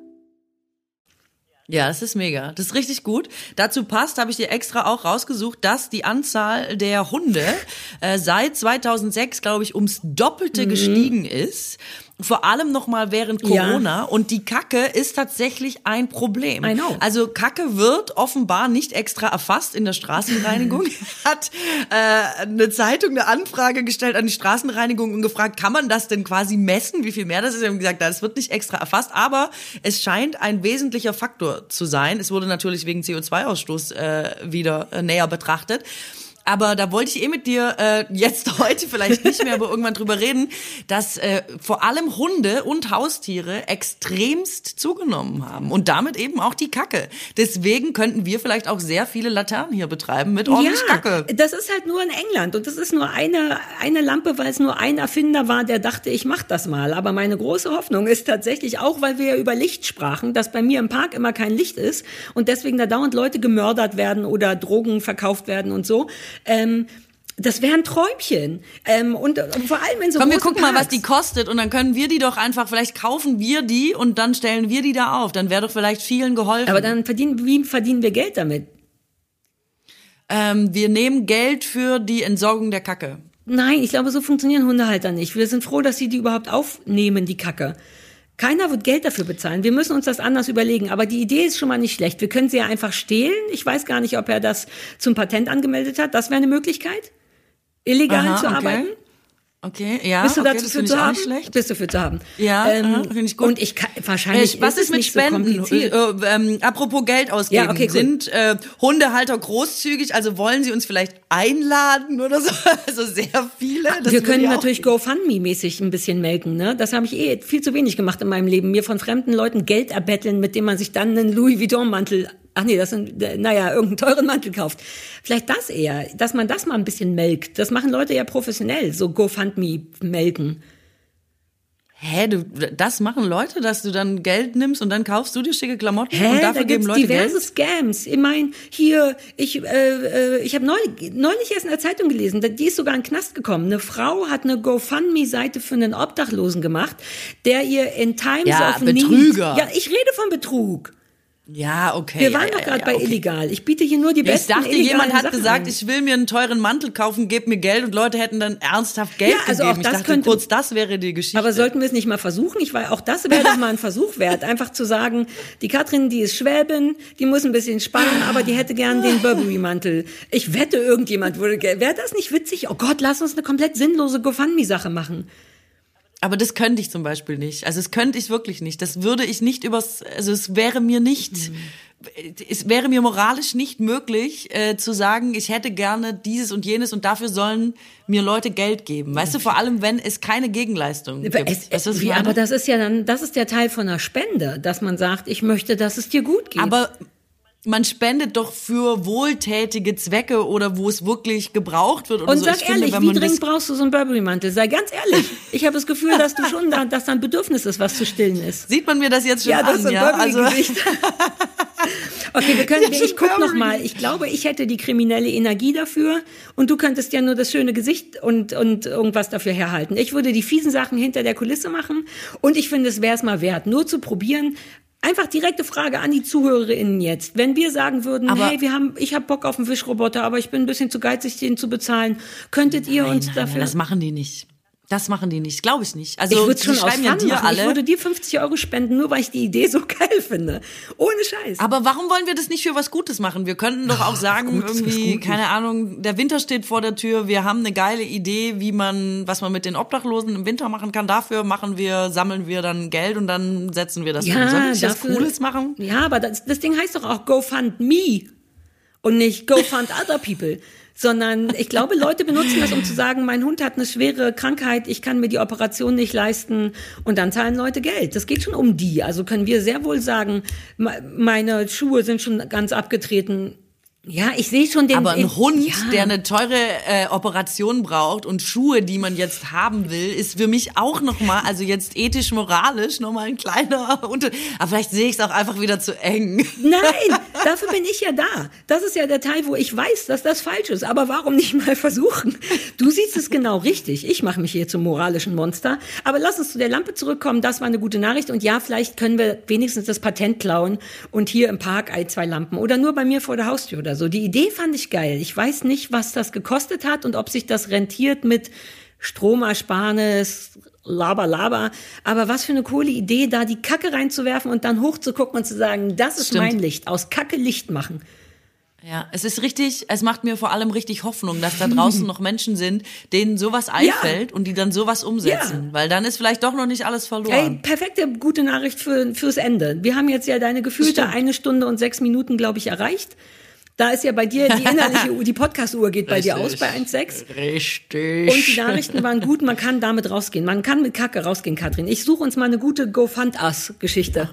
Ja, das ist mega. Das ist richtig gut. Dazu passt, habe ich dir extra auch rausgesucht, dass die Anzahl der Hunde äh, seit zweitausendsechs, glaube ich, ums Doppelte mhm. gestiegen ist. Vor allem noch mal während Corona. Ja. Und die Kacke ist tatsächlich ein Problem. I know. Also Kacke wird offenbar nicht extra erfasst in der Straßenreinigung. Hat äh, eine Zeitung eine Anfrage gestellt an die Straßenreinigung und gefragt, kann man das denn quasi messen, wie viel mehr das ist? Wir haben gesagt, das wird nicht extra erfasst. Aber es scheint ein wesentlicher Faktor zu sein. Es wurde natürlich wegen C O zwei Ausstoß äh, wieder äh, näher betrachtet. Aber da wollte ich eh mit dir äh, jetzt heute vielleicht nicht mehr, aber irgendwann drüber reden, dass äh, vor allem Hunde und Haustiere extremst zugenommen haben und damit eben auch die Kacke. Deswegen könnten wir vielleicht auch sehr viele Laternen hier betreiben mit ordentlich ja, Kacke. Das ist halt nur in England und das ist nur eine eine Lampe, weil es nur ein Erfinder war, der dachte, ich mach das mal. Aber meine große Hoffnung ist tatsächlich auch, weil wir ja über Licht sprachen, dass bei mir im Park immer kein Licht ist und deswegen da dauernd Leute gemördert werden oder Drogen verkauft werden und so. Ähm, das wäre ein Träumchen. Ähm, und, und vor allem in so Komm, wir großen gucken mal, Parks. was die kostet und dann können wir die doch einfach, vielleicht kaufen wir die und dann stellen wir die da auf. Dann wäre doch vielleicht vielen geholfen. Aber dann verdienen, wie verdienen wir Geld damit? Ähm, wir nehmen Geld für die Entsorgung der Kacke. Nein, ich glaube, so funktionieren Hundehalter nicht. Wir sind froh, dass sie die überhaupt aufnehmen, die Kacke. Keiner wird Geld dafür bezahlen. Wir müssen uns das anders überlegen. Aber die Idee ist schon mal nicht schlecht. Wir können sie ja einfach stehlen. Ich weiß gar nicht, ob er das zum Patent angemeldet hat. Das wäre eine Möglichkeit, illegal Aha, zu okay. arbeiten. Okay, ja, Bist du okay, dazu das für finde zu ich auch haben? nicht schlecht. Bist du für zu haben? Ja, ähm, finde ich gut. Und ich kann, wahrscheinlich äh, was ist ist mit nicht Spenden? So kompliziert. äh, ähm, apropos Geld ausgeben, ja, okay, cool. Sind äh, Hundehalter großzügig? Also wollen sie uns vielleicht einladen oder so? Also sehr viele. Das Wir können ja natürlich GoFundMe-mäßig ein bisschen melken, ne? Das habe ich eh viel zu wenig gemacht in meinem Leben. Mir von fremden Leuten Geld erbetteln, mit dem man sich dann einen Louis Vuitton-Mantel, ach nee, das sind, naja, irgendeinen teuren Mantel kauft. Vielleicht das eher, dass man das mal ein bisschen melkt. Das machen Leute ja professionell, so GoFundMe-melken. Hä, du, das machen Leute, dass du dann Geld nimmst und dann kaufst du dir schicke Klamotten Hä, und dafür da geben gibt's Leute diverse Geld? Scams. Ich mein, hier, ich, äh, äh, ich habe neulich, neulich erst in der Zeitung gelesen, die ist sogar in den Knast gekommen. Eine Frau hat eine GoFundMe-Seite für einen Obdachlosen gemacht, der ihr in Times Ja, of Need... Betrüger. Ja, ich rede von Betrug. Ja, okay. Wir waren ja, doch ja, gerade ja, bei okay. illegal. Ich biete hier nur die Ja, ich besten dachte, illegalen jemand hat Sachen gesagt, an. ich will mir einen teuren Mantel kaufen, gib mir Geld und Leute hätten dann ernsthaft Geld Ja, also gegeben. auch das ich dachte könnte- kurz, das wäre die Geschichte. Aber sollten wir es nicht mal versuchen? Ich weiß, auch das wäre doch mal ein Versuch wert, einfach zu sagen, die Katrin, die ist Schwäbin, die muss ein bisschen sparen, aber die hätte gern den Burberry-Mantel. Ich wette, irgendjemand würde, wäre das nicht witzig? Oh Gott, lass uns eine komplett sinnlose GoFundMe-Sache machen. Aber das könnte ich zum Beispiel nicht. Also das könnte ich wirklich nicht. Das würde ich nicht übers, also es wäre mir nicht, mhm. es wäre mir moralisch nicht möglich, äh, zu sagen, ich hätte gerne dieses und jenes und dafür sollen mir Leute Geld geben. Weißt du, vor allem, wenn es keine Gegenleistung gibt. Es, es, weißt du, wie, aber das ist ja dann, das ist der Teil von einer Spende, dass man sagt, ich möchte, dass es dir gut geht. Aber man spendet doch für wohltätige Zwecke oder wo es wirklich gebraucht wird. Oder und so. sag ich ehrlich, finde, wie dringend brauchst du so einen Burberry-Mantel? Sei ganz ehrlich. Ich habe das Gefühl, dass du schon da, dass da ein Bedürfnis ist, was zu stillen ist. Sieht man mir das jetzt schon ja, das an? Ist ein ja, Burberry-Gesicht. Okay, wir können, ich guck noch mal. Ich glaube, ich hätte die kriminelle Energie dafür und du könntest ja nur das schöne Gesicht und, und irgendwas dafür herhalten. Ich würde die fiesen Sachen hinter der Kulisse machen und ich finde, es wäre es mal wert, nur zu probieren. Einfach direkte Frage an die ZuhörerInnen jetzt. Wenn wir sagen würden, aber hey, wir haben, ich habe Bock auf einen Wischroboter, aber ich bin ein bisschen zu geizig, den zu bezahlen, könntet ihr nein, uns nein, dafür... Nein, das machen die nicht. Das machen die nicht, glaube ich nicht. Also ich würde schon schreiben ja dir machen. alle. Ich würde dir fünfzig Euro spenden, nur weil ich die Idee so geil finde. Ohne Scheiß. Aber warum wollen wir das nicht für was Gutes machen? Wir könnten doch auch sagen, Gutes, irgendwie, keine Ahnung, der Winter steht vor der Tür, wir haben eine geile Idee, wie man, was man mit den Obdachlosen im Winter machen kann. Dafür machen wir, sammeln wir dann Geld und dann setzen wir das ja, um. Sollen wir dafür, was Cooles machen? Ja, aber das, das Ding heißt doch auch Go Fund Me und nicht Go Fund Other People. Sondern ich glaube, Leute benutzen das, um zu sagen, mein Hund hat eine schwere Krankheit, ich kann mir die Operation nicht leisten und dann zahlen Leute Geld. Das geht schon um die. Also können wir sehr wohl sagen, meine Schuhe sind schon ganz abgetreten. Ja, ich sehe schon den... Aber ein Hund, ja. der eine teure äh, Operation braucht und Schuhe, die man jetzt haben will, ist für mich auch nochmal, also jetzt ethisch, moralisch nochmal ein kleiner Unter... Aber vielleicht sehe ich es auch einfach wieder zu eng. Nein, dafür bin ich ja da. Das ist ja der Teil, wo ich weiß, dass das falsch ist. Aber warum nicht mal versuchen? Du siehst es genau richtig. Ich mache mich hier zum moralischen Monster. Aber lass uns zu der Lampe zurückkommen. Das war eine gute Nachricht. Und ja, vielleicht können wir wenigstens das Patent klauen und hier im Park ein, zwei Lampen. Oder nur bei mir vor der Haustür oder so. Die Idee fand ich geil. Ich weiß nicht, was das gekostet hat und ob sich das rentiert mit Stromersparnis, laber, laber. Aber was für eine coole Idee, da die Kacke reinzuwerfen und dann hochzugucken und zu sagen, das ist Stimmt. mein Licht. Aus Kacke Licht machen. Ja, es ist richtig, es macht mir vor allem richtig Hoffnung, dass da draußen noch Menschen sind, denen sowas einfällt ja. und die dann sowas umsetzen. Ja. Weil dann ist vielleicht doch noch nicht alles verloren. Hey, perfekte, gute Nachricht für, fürs Ende. Wir haben jetzt ja deine gefühlte eine Stunde und sechs Minuten, glaube ich, erreicht. Da ist ja bei dir die innerliche Uhr, die Podcast-Uhr geht bei Richtig. dir aus bei eins Komma sechs. Richtig. Und die Nachrichten waren gut, man kann damit rausgehen. Man kann mit Kacke rausgehen, Katrin. Ich suche uns mal eine gute Go-Fund-Us-Geschichte.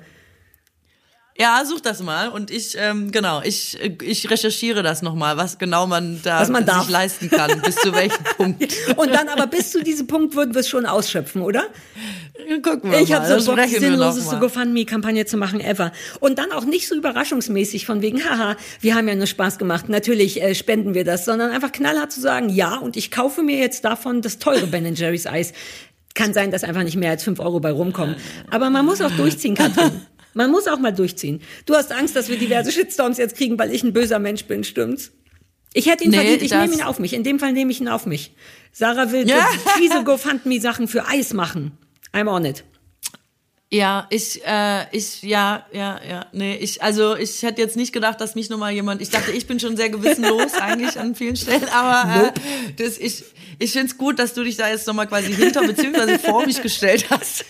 Ja, such das mal und ich, ähm, genau, ich, ich recherchiere das nochmal, was genau man da was man sich darf. leisten kann, bis zu welchem Punkt. Und dann aber bis zu diesem Punkt würden wir es schon ausschöpfen, oder? Gucken wir ich mal. Ich habe so Bock, die sinnloseste mal. GoFundMe-Kampagne zu machen ever. Und dann auch nicht so überraschungsmäßig von wegen, haha, wir haben ja nur Spaß gemacht, natürlich äh, spenden wir das, sondern einfach knallhart zu sagen, ja, und ich kaufe mir jetzt davon das teure Ben and Jerry's Eis. Kann sein, dass einfach nicht mehr als fünf Euro bei rumkommen. Aber man muss auch durchziehen, Katrin. Man muss auch mal durchziehen. Du hast Angst, dass wir diverse Shitstorms jetzt kriegen, weil ich ein böser Mensch bin, stimmt's? Ich hätte ihn nee, verdient, ich nehme ihn auf mich. In dem Fall nehme ich ihn auf mich. Sarah will ja. fiese GoFundMe-Sachen für Eis machen. I'm on it. Ja, ich, äh, ich, ja, ja, ja, nee, ich, also ich hätte jetzt nicht gedacht, dass mich nochmal jemand, ich dachte, ich bin schon sehr gewissenlos eigentlich an vielen Stellen, aber äh, nope. das, ich, ich find's gut, dass du dich da jetzt nochmal quasi hinter beziehungsweise vor mich gestellt hast.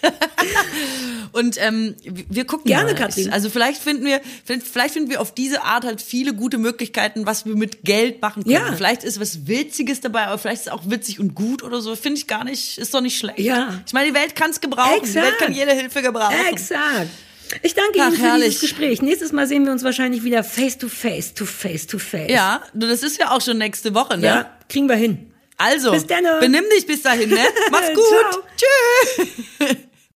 Und ähm, wir gucken Gerne, mal. Katrin. Also vielleicht finden wir, vielleicht finden wir auf diese Art halt viele gute Möglichkeiten, was wir mit Geld machen können. Ja. Vielleicht ist was Witziges dabei, aber vielleicht ist es auch witzig und gut oder so. Finde ich gar nicht, ist doch nicht schlecht. Ja. Ich meine, die Welt kann's gebrauchen. Exakt. Die Welt kann jede Hilfe gebrauchen. Exakt. Ich danke Ach, Ihnen für herrlich. dieses Gespräch. Nächstes Mal sehen wir uns wahrscheinlich wieder face to face, to face to face. Ja, das ist ja auch schon nächste Woche, ne? Ja, kriegen wir hin. Also, bis dann. Benimm dich bis dahin, ne? Mach's gut. Tschüss.